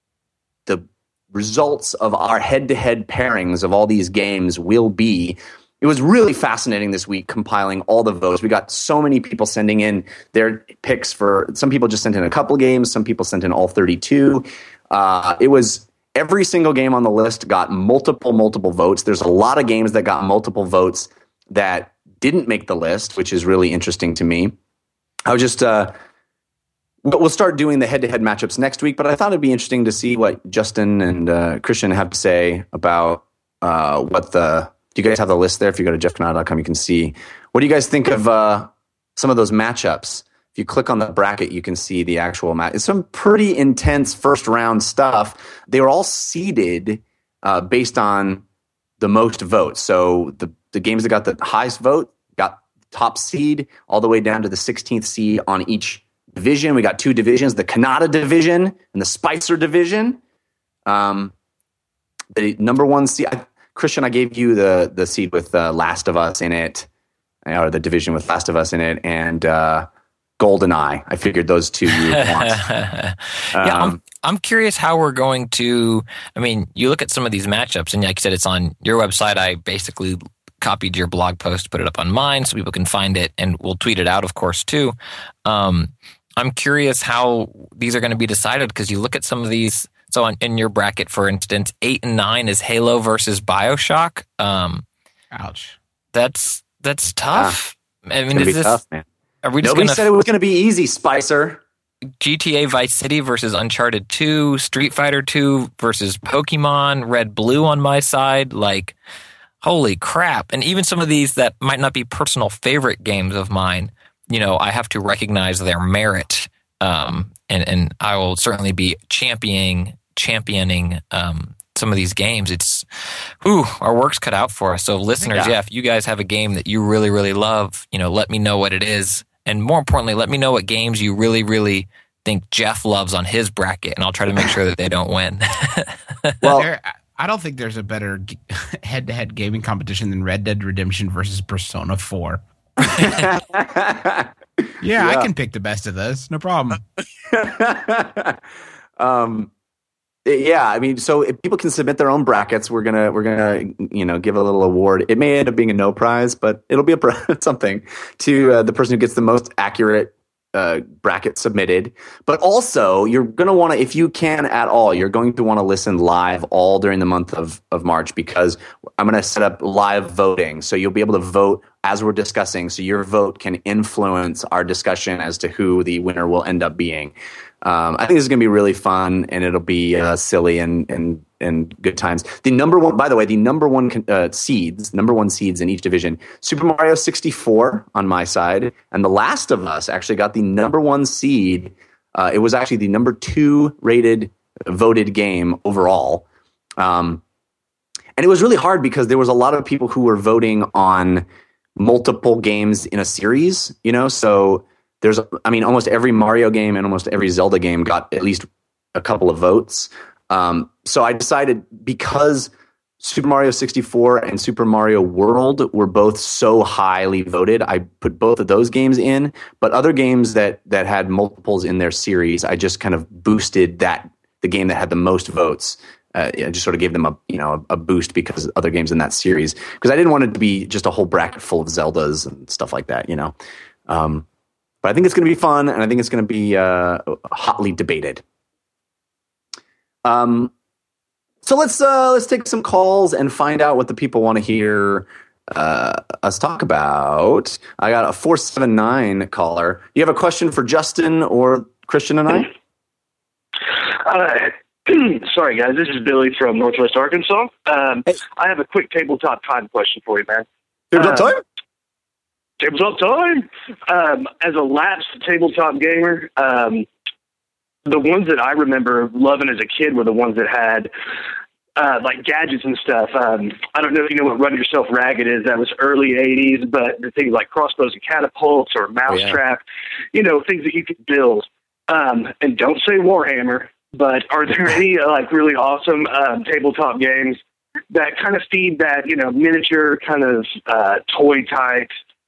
the results of our head-to-head pairings of all these games will be. It was really fascinating this week compiling all the votes. We got so many people sending in their picks for, some people just sent in a couple games, some people sent in all thirty-two. Uh, it was, every single game on the list got multiple, multiple votes. There's a lot of games that got multiple votes that didn't make the list, which is really interesting to me. I was just, uh, we'll start doing the head-to-head matchups next week, but I thought it'd be interesting to see what Justin and uh, Christian have to say about uh, what the, do you guys have the list there? If you go to jeff cannata dot com, you can see. What do you guys think of uh, some of those matchups? If you click on the bracket, you can see the actual match. It's some pretty intense first-round stuff. They were all seeded uh, based on the most votes. So the, the games that got the highest vote got top seed all the way down to the sixteenth seed on each division. We got two divisions, the Cannata division and the Spicer division. Um, the number one seed, I, Christian, I gave you the the seed with uh, Last of Us in it, or the division with Last of Us in it, and uh, GoldenEye. I figured those two you would want. yeah, um, I'm, I'm curious how we're going to, I mean, you look at some of these matchups, and like you said, it's on your website. I basically copied your blog post, put it up on mine so people can find it, and we'll tweet it out, of course, too. Um, I'm curious how these are going to be decided, because you look at some of these. So on, in your bracket, for instance, eight and nine is Halo versus BioShock. Um, Ouch. That's that's tough. Ah, I mean, is this tough, man. Are we just Nobody gonna, said it was going to be easy, Spicer. G T A Vice City versus Uncharted two, Street Fighter two versus Pokemon, Red Blue on my side. Like, holy crap! And even some of these that might not be personal favorite games of mine, you know, I have to recognize their merit. Um, and and I will certainly be championing. championing um, some of these games. It's, whew, our work's cut out for us. So listeners, yeah. yeah, if you guys have a game that you really, really love, you know, let me know what it is. And more importantly, let me know what games you really, really think Jeff loves on his bracket, and I'll try to make sure that they don't win. Well, there, I don't think there's a better g- head-to-head gaming competition than Red Dead Redemption versus Persona four. yeah, yeah, I can pick the best of those. No problem. um, Yeah, I mean, so if people can submit their own brackets. We're gonna we're gonna you know give a little award. It may end up being a no prize, but it'll be a something to uh, the person who gets the most accurate uh, bracket submitted. But also, you're gonna want to, if you can at all, you're going to want to listen live all during the month of of March, because I'm gonna set up live voting, so you'll be able to vote as we're discussing. So your vote can influence our discussion as to who the winner will end up being. Um, I think this is going to be really fun, and it'll be uh, silly and, and and good times. The number one, by the way, the number one uh, seeds, number one seeds in each division, Super Mario sixty-four on my side, and The Last of Us actually got the number one seed. Uh, it was actually the number two rated voted game overall. Um, and it was really hard because there was a lot of people who were voting on multiple games in a series, you know, so there's, I mean, almost every Mario game and almost every Zelda game got at least a couple of votes. Um, so I decided, because Super Mario sixty-four and Super Mario World were both so highly voted, I put both of those games in. But other games that that had multiples in their series, I just kind of boosted that the game that had the most votes. Uh, I just sort of gave them a you know a, a boost because other games in that series, because I didn't want it to be just a whole bracket full of Zeldas and stuff like that, you know. Um, but I think it's going to be fun, and I think it's going to be uh, hotly debated. Um, so let's uh, let's take some calls and find out what the people want to hear uh, us talk about. I got a four seven nine caller. You have a question for Justin or Christian and I? Uh, sorry, guys. This is Billy from Northwest Arkansas. Um, Hey. I have a quick tabletop time question for you, man. Tabletop Uh, time? Tabletop time. Um, as a lapsed tabletop gamer, um, the ones that I remember loving as a kid were the ones that had uh, like gadgets and stuff. Um, I don't know if you know what Run Yourself Ragged is. That was early eighties, but the things like crossbows and catapults or mousetrap, Oh, you know, things that you could build. Um, and don't say Warhammer, but are there any uh, like really awesome um, tabletop games that kind of feed that, you know, miniature kind of uh, toy type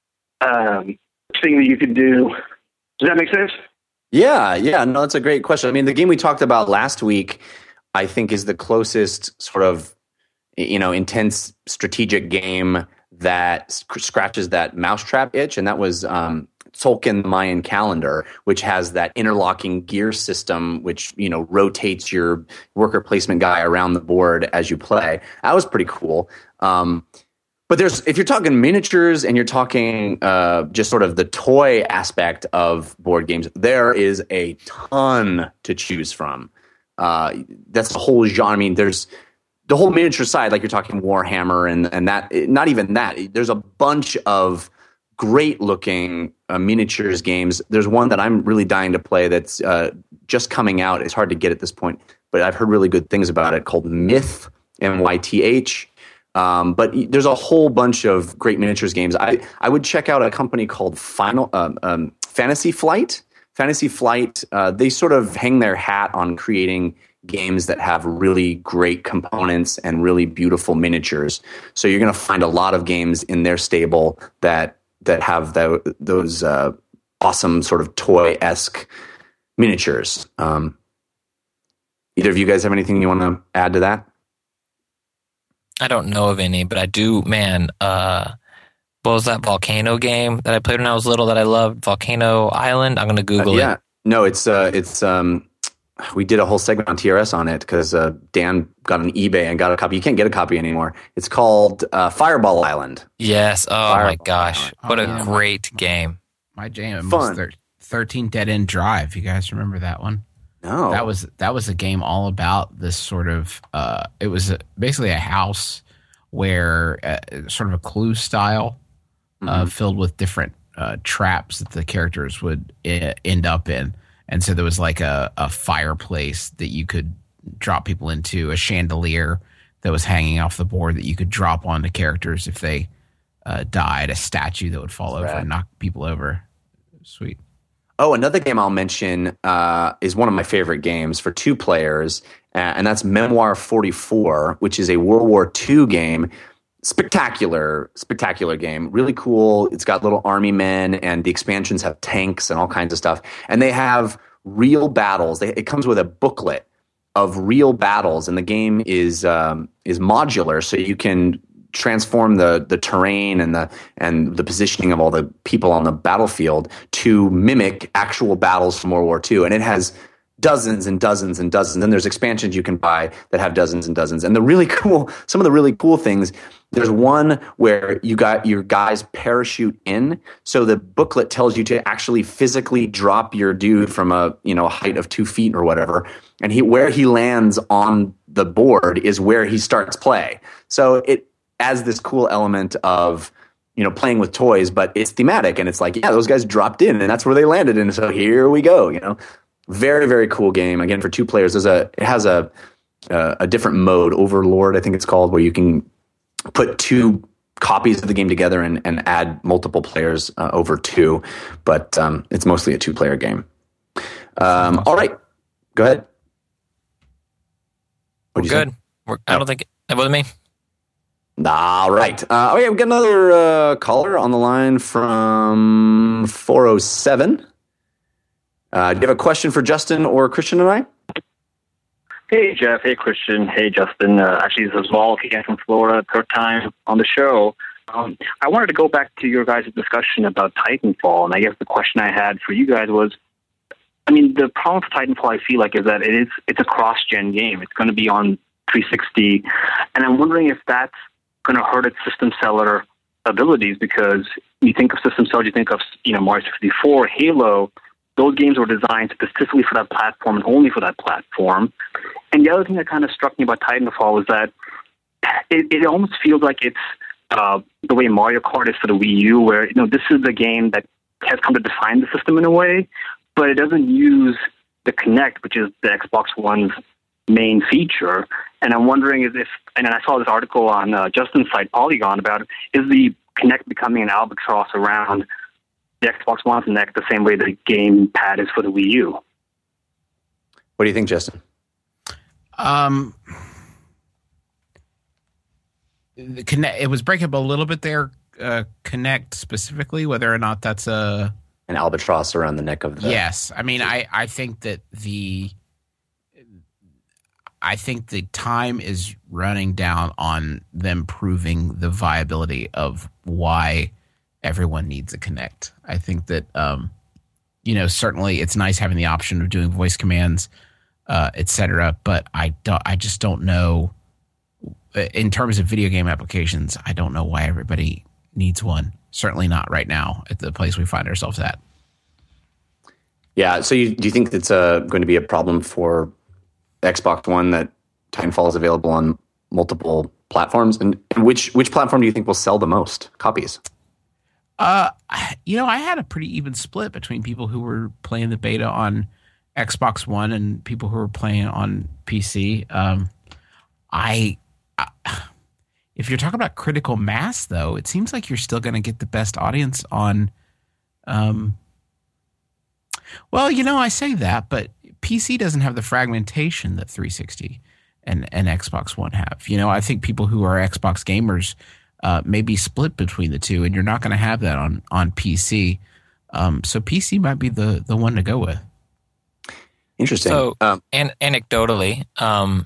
um, thing that you could do? Does that make sense? Yeah, yeah, no, that's a great question. I mean, the game we talked about last week, I think, is the closest sort of, you know, intense strategic game that sc- scratches that mousetrap itch, and that was um, Tolkien Mayan Calendar, which has that interlocking gear system, which, you know, rotates your worker placement guy around the board as you play. That was pretty cool. Um, But there's, if you're talking miniatures and you're talking uh, just sort of the toy aspect of board games, there is a ton to choose from. Uh, that's the whole genre. I mean, there's the whole miniature side, like you're talking Warhammer and and that. Not even that. There's a bunch of great looking uh, miniatures games. There's one that I'm really dying to play that's uh, just coming out. It's hard to get at this point, but I've heard really good things about it, called Myth, M Y T H. Um, but there's a whole bunch of great miniatures games. I, I would check out a company called Final um, um, Fantasy Flight. Fantasy Flight, uh, they sort of hang their hat on creating games that have really great components and really beautiful miniatures. So you're going to find a lot of games in their stable that that have the, those uh, awesome sort of toy-esque miniatures. Um, either of you guys have anything you want to add to that? I don't know of any, but I do, man, uh, what was that volcano game that I played when I was little that I loved? Volcano Island? I'm going to Google uh, yeah. it. No, it's, uh, it's, um, we did a whole segment on T R S on it because uh, Dan got an eBay and got a copy. You can't get a copy anymore. It's called uh, Fireball Island. Yes. Oh, Fireball my gosh. Island. What Oh, a yeah. great game. My jam Fun. was thir- thirteen Dead End Drive. You guys remember that one? No. That was that was a game all about this sort of. Uh, it was a, basically a house where uh, sort of a Clue style, uh, Mhm. filled with different uh, traps that the characters would uh, end up in. And so there was like a, a fireplace that you could drop people into, a chandelier that was hanging off the board that you could drop onto characters if they uh, died, a statue that would fall over Right. and knock people over. Sweet. Oh, another game I'll mention uh, is one of my favorite games for two players, uh, and that's Memoir forty-four, which is a World War Two game. Spectacular, spectacular game. Really cool. It's got little army men, and the expansions have tanks and all kinds of stuff. And they have real battles. They, it comes with a booklet of real battles, and the game is um, is modular, so you can transform the the terrain and the and the positioning of all the people on the battlefield to mimic actual battles from World War Two. And it has dozens and dozens and dozens. And there's expansions you can buy that have dozens and dozens. And the really cool, some of the really cool things, there's one where you got your guys parachute in. So the booklet tells you to actually physically drop your dude from a, you know, height of two feet or whatever. And he, where he lands on the board is where he starts play. So it adds this cool element of, you know, playing with toys, but it's thematic. And it's like, yeah, those guys dropped in and that's where they landed. And so here we go, you know. Very, very cool game. Again, for two players, there's a it has a uh, a different mode, Overlord, I think it's called, where you can put two copies of the game together and, and add multiple players uh, over two. But um, it's mostly a two player game. Um, all right, go ahead. We're good. We're, I don't think it wasn't me. All right. Uh, oh, yeah, we've got another uh, caller on the line from four oh seven. Uh, do you have a question for Justin or Christian and I? Hey, Jeff. Hey, Christian. Hey, Justin. Uh, actually, this is Walt again from Florida, third time on the show. Um, I wanted to go back to your guys' discussion about Titanfall, and I guess the question I had for you guys was, I mean, the problem for Titanfall, I feel like, is that it is it's a cross-gen game. It's going to be on three sixty, and I'm wondering if that's going to hurt its system seller abilities, because you think of system sellers, you think of, you know, Mario sixty-four, Halo. Those games were designed specifically for that platform and only for that platform. And the other thing that kind of struck me about Titanfall was that it, it almost feels like it's uh, the way Mario Kart is for the Wii U, where, you know, this is the game that has come to define the system in a way, but it doesn't use the Kinect, which is the Xbox One's main feature. And I'm wondering if, and I saw this article on uh, Justin's site, Polygon, about it, is the Kinect becoming an albatross around the Xbox One's neck the same way the gamepad is for the Wii U? What do you think, Justin? Um, the Kinect, it was breaking up a little bit there. Uh, Kinect specifically, whether or not that's a an albatross around the neck of the. Yes, I mean, I, I think that the. I think the time is running down on them proving the viability of why everyone needs a Kinect. I think that, um, you know, certainly it's nice having the option of doing voice commands, uh, et cetera. But I don't, I just don't know, in terms of video game applications, I don't know why everybody needs one. Certainly not right now at the place we find ourselves at. Yeah. So you, do you think it's uh, going to be a problem for Xbox One that Titanfall is available on multiple platforms? And, and which which platform do you think will sell the most copies? Uh, you know, I had a pretty even split between people who were playing the beta on Xbox One and people who were playing on P C. Um, I, I, if you're talking about critical mass, though, it seems like you're still going to get the best audience on. Um, well, you know, I say that, but P C doesn't have the fragmentation that three sixty and, and Xbox One have. You know, I think people who are Xbox gamers uh, may be split between the two, and you're not going to have that on, on P C. Um, so P C might be the, the one to go with. Interesting. So, um, an- anecdotally, um,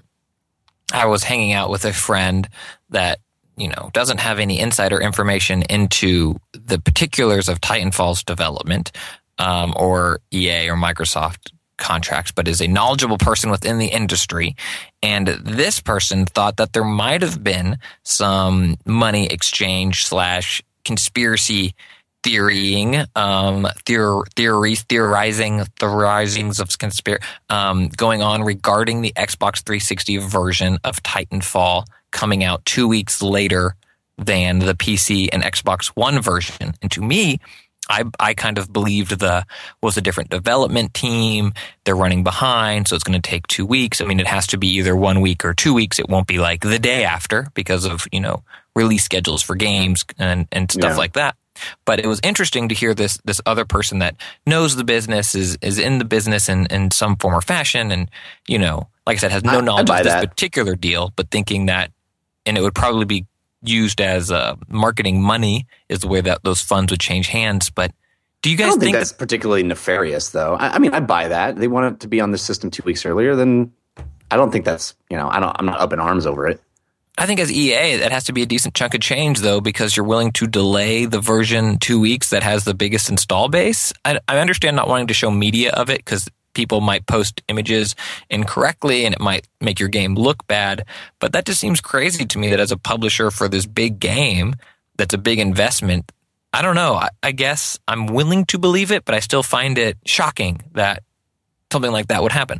I was hanging out with a friend that, you know, doesn't have any insider information into the particulars of Titanfall's development, um, or E A or Microsoft contracts, but is a knowledgeable person within the industry. And this person thought that there might have been some money exchange slash conspiracy theorying, um, theor- theory, theorizing, theorizings of conspiracy, um, going on regarding the Xbox three sixty version of Titanfall coming out two weeks later than the P C and Xbox One version. And to me, I, I kind of believed the was a different development team. They're running behind, so it's going to take two weeks. I mean, it has to be either one week or two weeks. It won't be like the day after because of, you know, release schedules for games and, and stuff Yeah. like that. But it was interesting to hear this this other person that knows the business, is is in the business in, in some form or fashion, and, you know, like I said, has no I- I knowledge buy of this that. particular deal, but thinking that, and it would probably be used as uh, marketing money is the way that those funds would change hands. But do you I guys don't think, think that's particularly nefarious, though. I, I mean, I buy that. They want it to be on the system two weeks earlier. Then I don't think that's, you know, I don't. I'm not up in arms over it. I think as E A, that has to be a decent chunk of change, though, because you're willing to delay the version two weeks that has the biggest install base. I, I understand not wanting to show media of it because people might post images incorrectly and it might make your game look bad. But that just seems crazy to me that as a publisher for this big game, that's a big investment. I don't know. I, I guess I'm willing to believe it, but I still find it shocking that something like that would happen.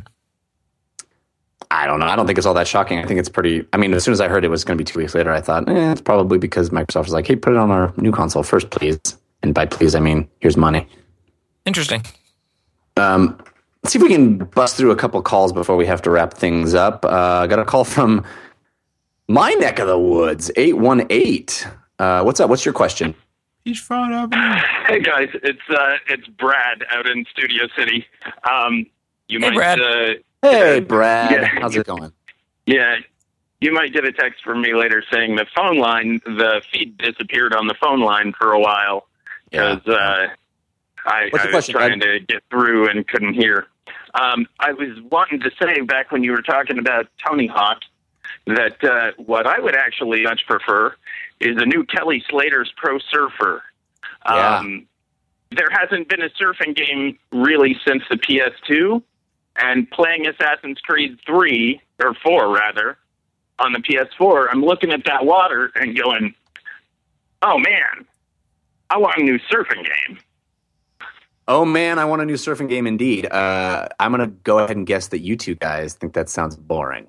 I don't know. I don't think it's all that shocking. I think it's pretty. I mean, as soon as I heard it was going to be two weeks later, I thought, eh, it's probably because Microsoft was like, hey, put it on our new console first, please. And by please, I mean, here's money. Interesting. Um, let's see if we can bust through a couple calls before we have to wrap things up. Uh, I got a call from my neck of the woods, eight one eight. Uh, what's up? What's your question? He's fine up. Hey guys, it's uh, it's Brad out in Studio City. Um, you Hey, might, Brad. Uh, Hey, Brad. Yeah. How's it going? Yeah, you might get a text from me later saying the phone line, the feed disappeared on the phone line for a while because Yeah. uh, I, What's the I was question, trying Ed? to get through and couldn't hear. Um, I was wanting to say back when you were talking about Tony Hawk that uh, what I would actually much prefer is the new Kelly Slater's Pro Surfer. Yeah. Um, there hasn't been a surfing game really since the P S two, and playing Assassin's Creed three, or four rather, on the P S four, I'm looking at that water and going, oh man, I want a new surfing game. Oh man, I want a new surfing game indeed. Uh, I'm going to go ahead and guess that you two guys think that sounds boring.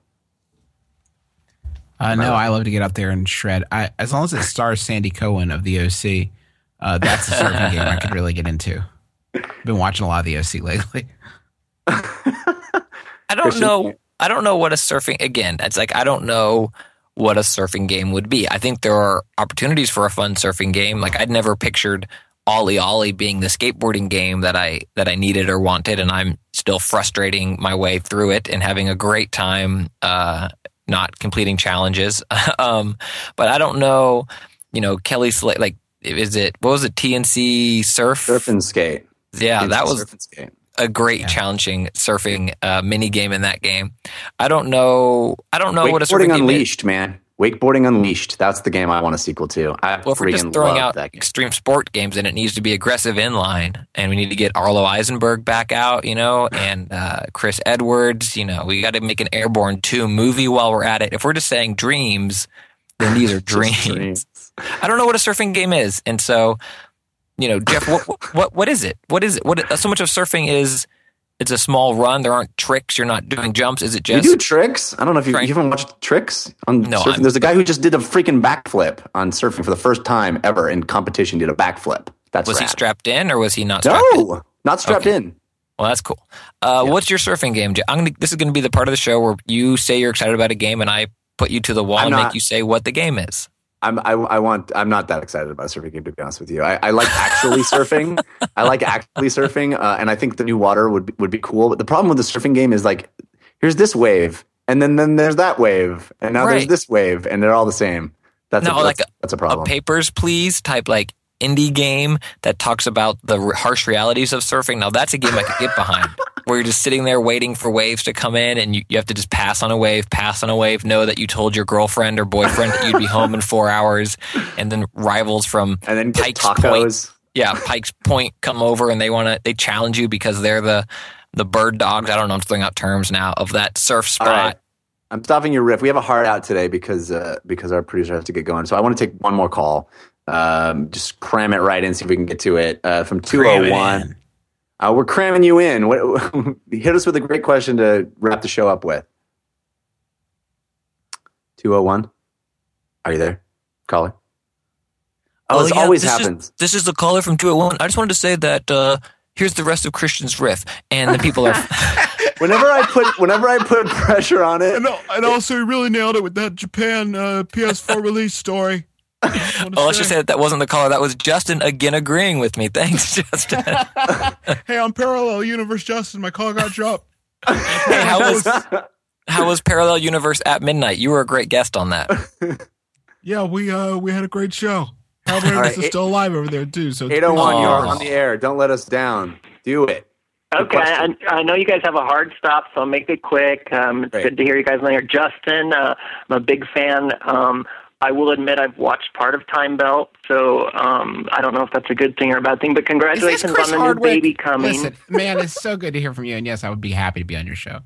Uh, no, I love to get up there and shred. I, as long as it stars Sandy Cohen of the O C, uh, that's a surfing game I could really get into. Been watching a lot of the O C lately. I don't Christian? know. I don't know what a surfing. Again, it's like I don't know what a surfing game would be. I think there are opportunities for a fun surfing game. Like I'd never pictured Ollie Ollie being the skateboarding game that I that I needed or wanted, and I'm still frustrating my way through it and having a great time, uh, not completing challenges. um, but I don't know. You know, Kelly Slate. Like, is it what was it? T N C Surf, Surf and skate. Yeah, T N C that was Surf and skate. a great Yeah. challenging surfing uh, mini game in that game. I don't know. I don't know what a surfing Wakeboarding game is. Unleashed, man. Wakeboarding Unleashed. That's the game I want a sequel to. I Well, if we're freaking just throwing love out that game. extreme sport games, then it needs to be aggressive inline, and we need to get Arlo Eisenberg back out, you know, and uh, Chris Edwards. You know, we got to make an Airborne two movie while we're at it. If we're just saying dreams, then these are dreams. dreams. I don't know what a surfing game is, and so, you know, Jeff, what what what is it? What is it? What so much of surfing is? It's a small run. There aren't tricks. You're not doing jumps. Is it We just do tricks. I don't know if you, Trying- you haven't watched tricks on No, surfing. I'm- There's a guy who just did a freaking backflip on surfing for the first time ever in competition. Did a backflip. That's was he rad. strapped in or was he not strapped in? No, not strapped Okay. in. Well, that's cool. Uh, Yeah. What's your surfing game? Jeff? I'm gonna, this is going to be the part of the show where you say you're excited about a game, and I put you to the wall I'm and not- make you say what the game is. I'm, I, I want. I'm not that excited about a surfing game, to be honest with you. I, I like actually surfing. I like actually surfing, uh, and I think the new water would be, would be cool. But the problem with the surfing game is like, here's this wave, and then then there's that wave, and now there's Right. this wave, and they're all the same. That's No, a, like that's, that's a A problem. Papers, Please type like indie game that talks about the r- harsh realities of surfing. Now that's a game I could get behind. Where you're just sitting there waiting for waves to come in, and you, you have to just pass on a wave, pass on a wave, know that you told your girlfriend or boyfriend that you'd be home in four hours, and then rivals from and then get Pikes Point, tacos. yeah, Pikes Point come over and they want to they challenge you because they're the the bird dogs. I don't know. I'm throwing out terms now of that surf spot. All right. I'm stopping your riff. We have a hard out today because uh, because our producer has to get going. So I want to take one more call. Um, just cram it right in, see if we can get to it. Uh, from two Cram oh it one. in. Uh, we're cramming you in. What, hit us with a great question to wrap the show up with. two oh one. Are you there, caller? Oh, Well, this yeah, always this happens. Is, this is the caller from two oh one. I just wanted to say that uh, here's the rest of Christian's riff, and the people are. Whenever I put whenever I put pressure on it, And, and also, he really nailed it with that Japan uh, P S four release story. Oh, let's just say that that wasn't the caller. That was Justin again agreeing with me. Thanks, Justin. Hey, I'm Parallel Universe Justin. My call got dropped. Hey, how was how was Parallel Universe at midnight? You were a great guest on that. Yeah, we uh we had a great show. Hal Brandis right, is eight- still alive over there too. So it's eight oh one, pretty- you're Aw. on the air. Don't let us down. Do it. Good Okay, I, question. I know you guys have a hard stop, so I'll make it quick. Um, it's Great. good to hear you guys on here. Justin, uh, I'm a big fan. Um, I will admit I've watched part of Time Belt, so um, I don't know if that's a good thing or a bad thing, but Is this congratulations Chris on the Hardwick? new baby coming. Listen, man, it's so good to hear from you. And yes, I would be happy to be on your show.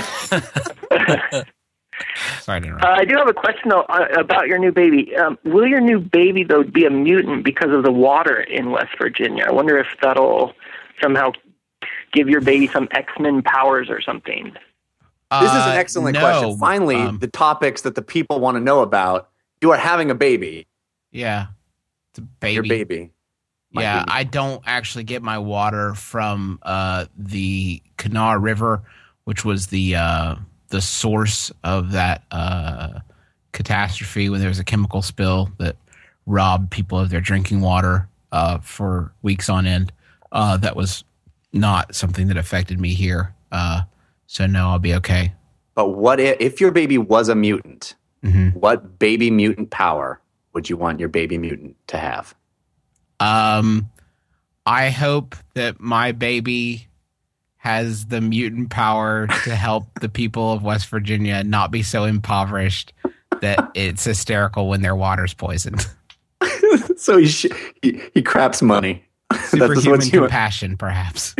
Sorry to interrupt. Uh, I do have a question though, uh, about your new baby. Um, will your new baby, though, be a mutant because of the water in West Virginia? I wonder if that'll somehow give your baby some X-Men powers or something. This is an Uh, excellent no, question. Finally, um, the topics that the people want to know about. You are having a baby. Yeah. It's a baby. Your baby. My yeah, baby. I don't actually get my water from uh, the Kanawha River, which was the uh, the source of that uh, catastrophe when there was a chemical spill that robbed people of their drinking water uh, for weeks on end. Uh, that was not something that affected me here. Uh, so no, I'll be okay. But what if, if your baby was a mutant? Mm-hmm. What baby mutant power would you want your baby mutant to have? Um, I hope that my baby has the mutant power to help the people of West Virginia not be so impoverished that it's hysterical when their water's poisoned. So he, sh- he he craps money. Superhuman compassion, perhaps.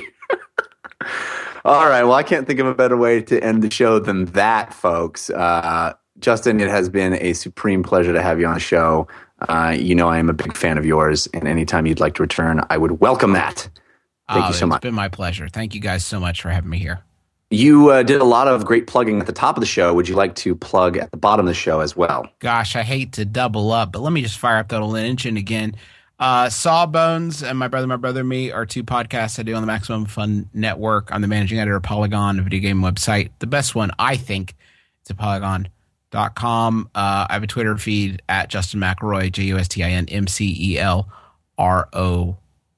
All right. Well, I can't think of a better way to end the show than that, folks. Uh, Justin, it has been a supreme pleasure to have you on the show. Uh, you know I am a big fan of yours, and anytime you'd like to return, I would welcome that. Thank oh, you so much. It's been my pleasure. Thank you guys so much for having me here. You uh, did a lot of great plugging at the top of the show. Would you like to plug at the bottom of the show as well? Gosh, I hate to double up, but let me just fire up that old engine again. Uh, Sawbones and My Brother, My Brother and Me are two podcasts I do on the Maximum Fun Network. I'm the managing editor of Polygon, a video game website. The best one, I think, is at polygon dot com. Uh, I have a Twitter feed at Justin McElroy, J U S T I N M C E L R O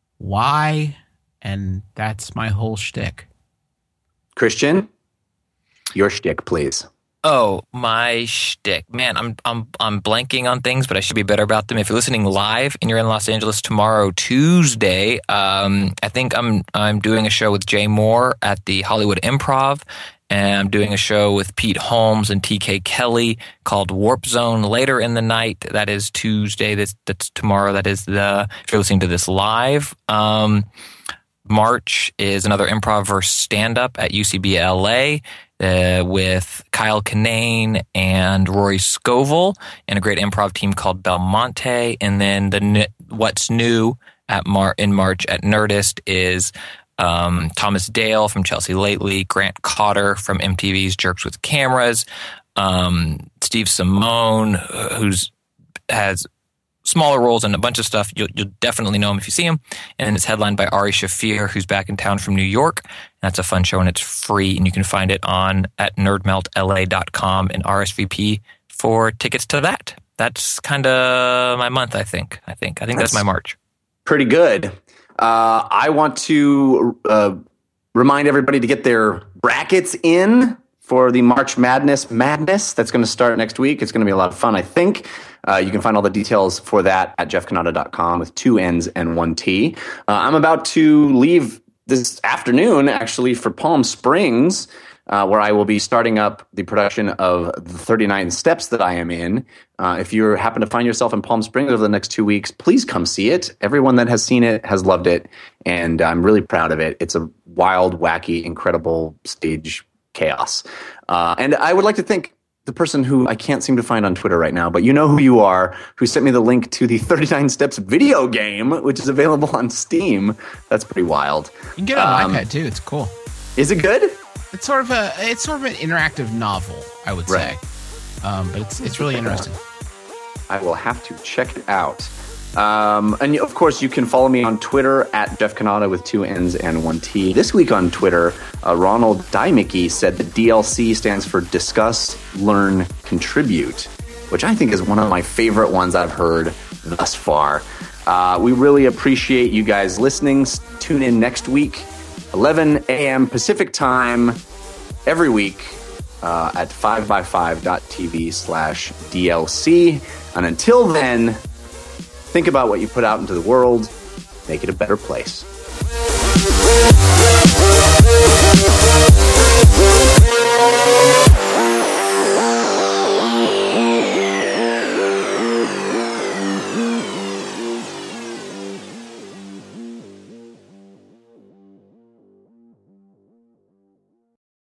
Y. And that's my whole shtick. Christian, your shtick, please. Oh, my shtick. Man, I'm I'm I'm blanking on things, but I should be better about them. If you're listening live and you're in Los Angeles tomorrow, Tuesday, um, I think I'm I'm doing a show with Jay Moore at the Hollywood Improv, and I'm doing a show with Pete Holmes and T K Kelly called Warp Zone later in the night. That is Tuesday. That's that's tomorrow. That is the if you're listening to this live. Um, March is another improv versus stand-up at U C B L A uh, with Kyle Kinane and Rory Scovel and a great improv team called Belmonte. And then the what's new at Mar- in March at Nerdist is um, Thomas Dale from Chelsea Lately, Grant Cotter from M T V's Jerks with Cameras, um, Steve Simone, who's has smaller roles and a bunch of stuff. You'll, you'll definitely know him if you see him. And then it's headlined by Ari Shafir, who's back in town from New York. And that's a fun show, and it's free, and you can find it on at nerd melt L A dot com and R S V P for tickets to that. That's kind of my month, I think. I think. I think that's, that's my March. Pretty good. Uh, I want to uh, remind everybody to get their brackets in for the March Madness Madness that's going to start next week. It's going to be a lot of fun, I think. Uh, you can find all the details for that at jeff canada dot com with two N's and one T. Uh, I'm about to leave this afternoon, actually, for Palm Springs, uh, where I will be starting up the production of the thirty-nine Steps that I am in. Uh, if you happen to find yourself in Palm Springs over the next two weeks, please come see it. Everyone that has seen it has loved it, and I'm really proud of it. It's a wild, wacky, incredible stage chaos. Uh, and I would like to thank the person who I can't seem to find on Twitter right now, but you know who you are, who sent me the link to the thirty-nine Steps video game, which is available on Steam. That's pretty wild. You can get it on um, iPad too. It's cool. Is it good? It's sort of a it's sort of an interactive novel, I would right. say. Um, but it's it's really interesting. I will have to check it out. Um, and of course, you can follow me on Twitter at Jeff Canada with two N's and one T. This week on Twitter, uh, Ronald Dymicki said that D L C stands for Discuss, Learn, Contribute, which I think is one of my favorite ones I've heard thus far. Uh, we really appreciate you guys listening. Tune in next week, eleven a.m. Pacific time, every week uh, at five by five dot t v slash D L C. And until then, think about what you put out into the world. Make it a better place.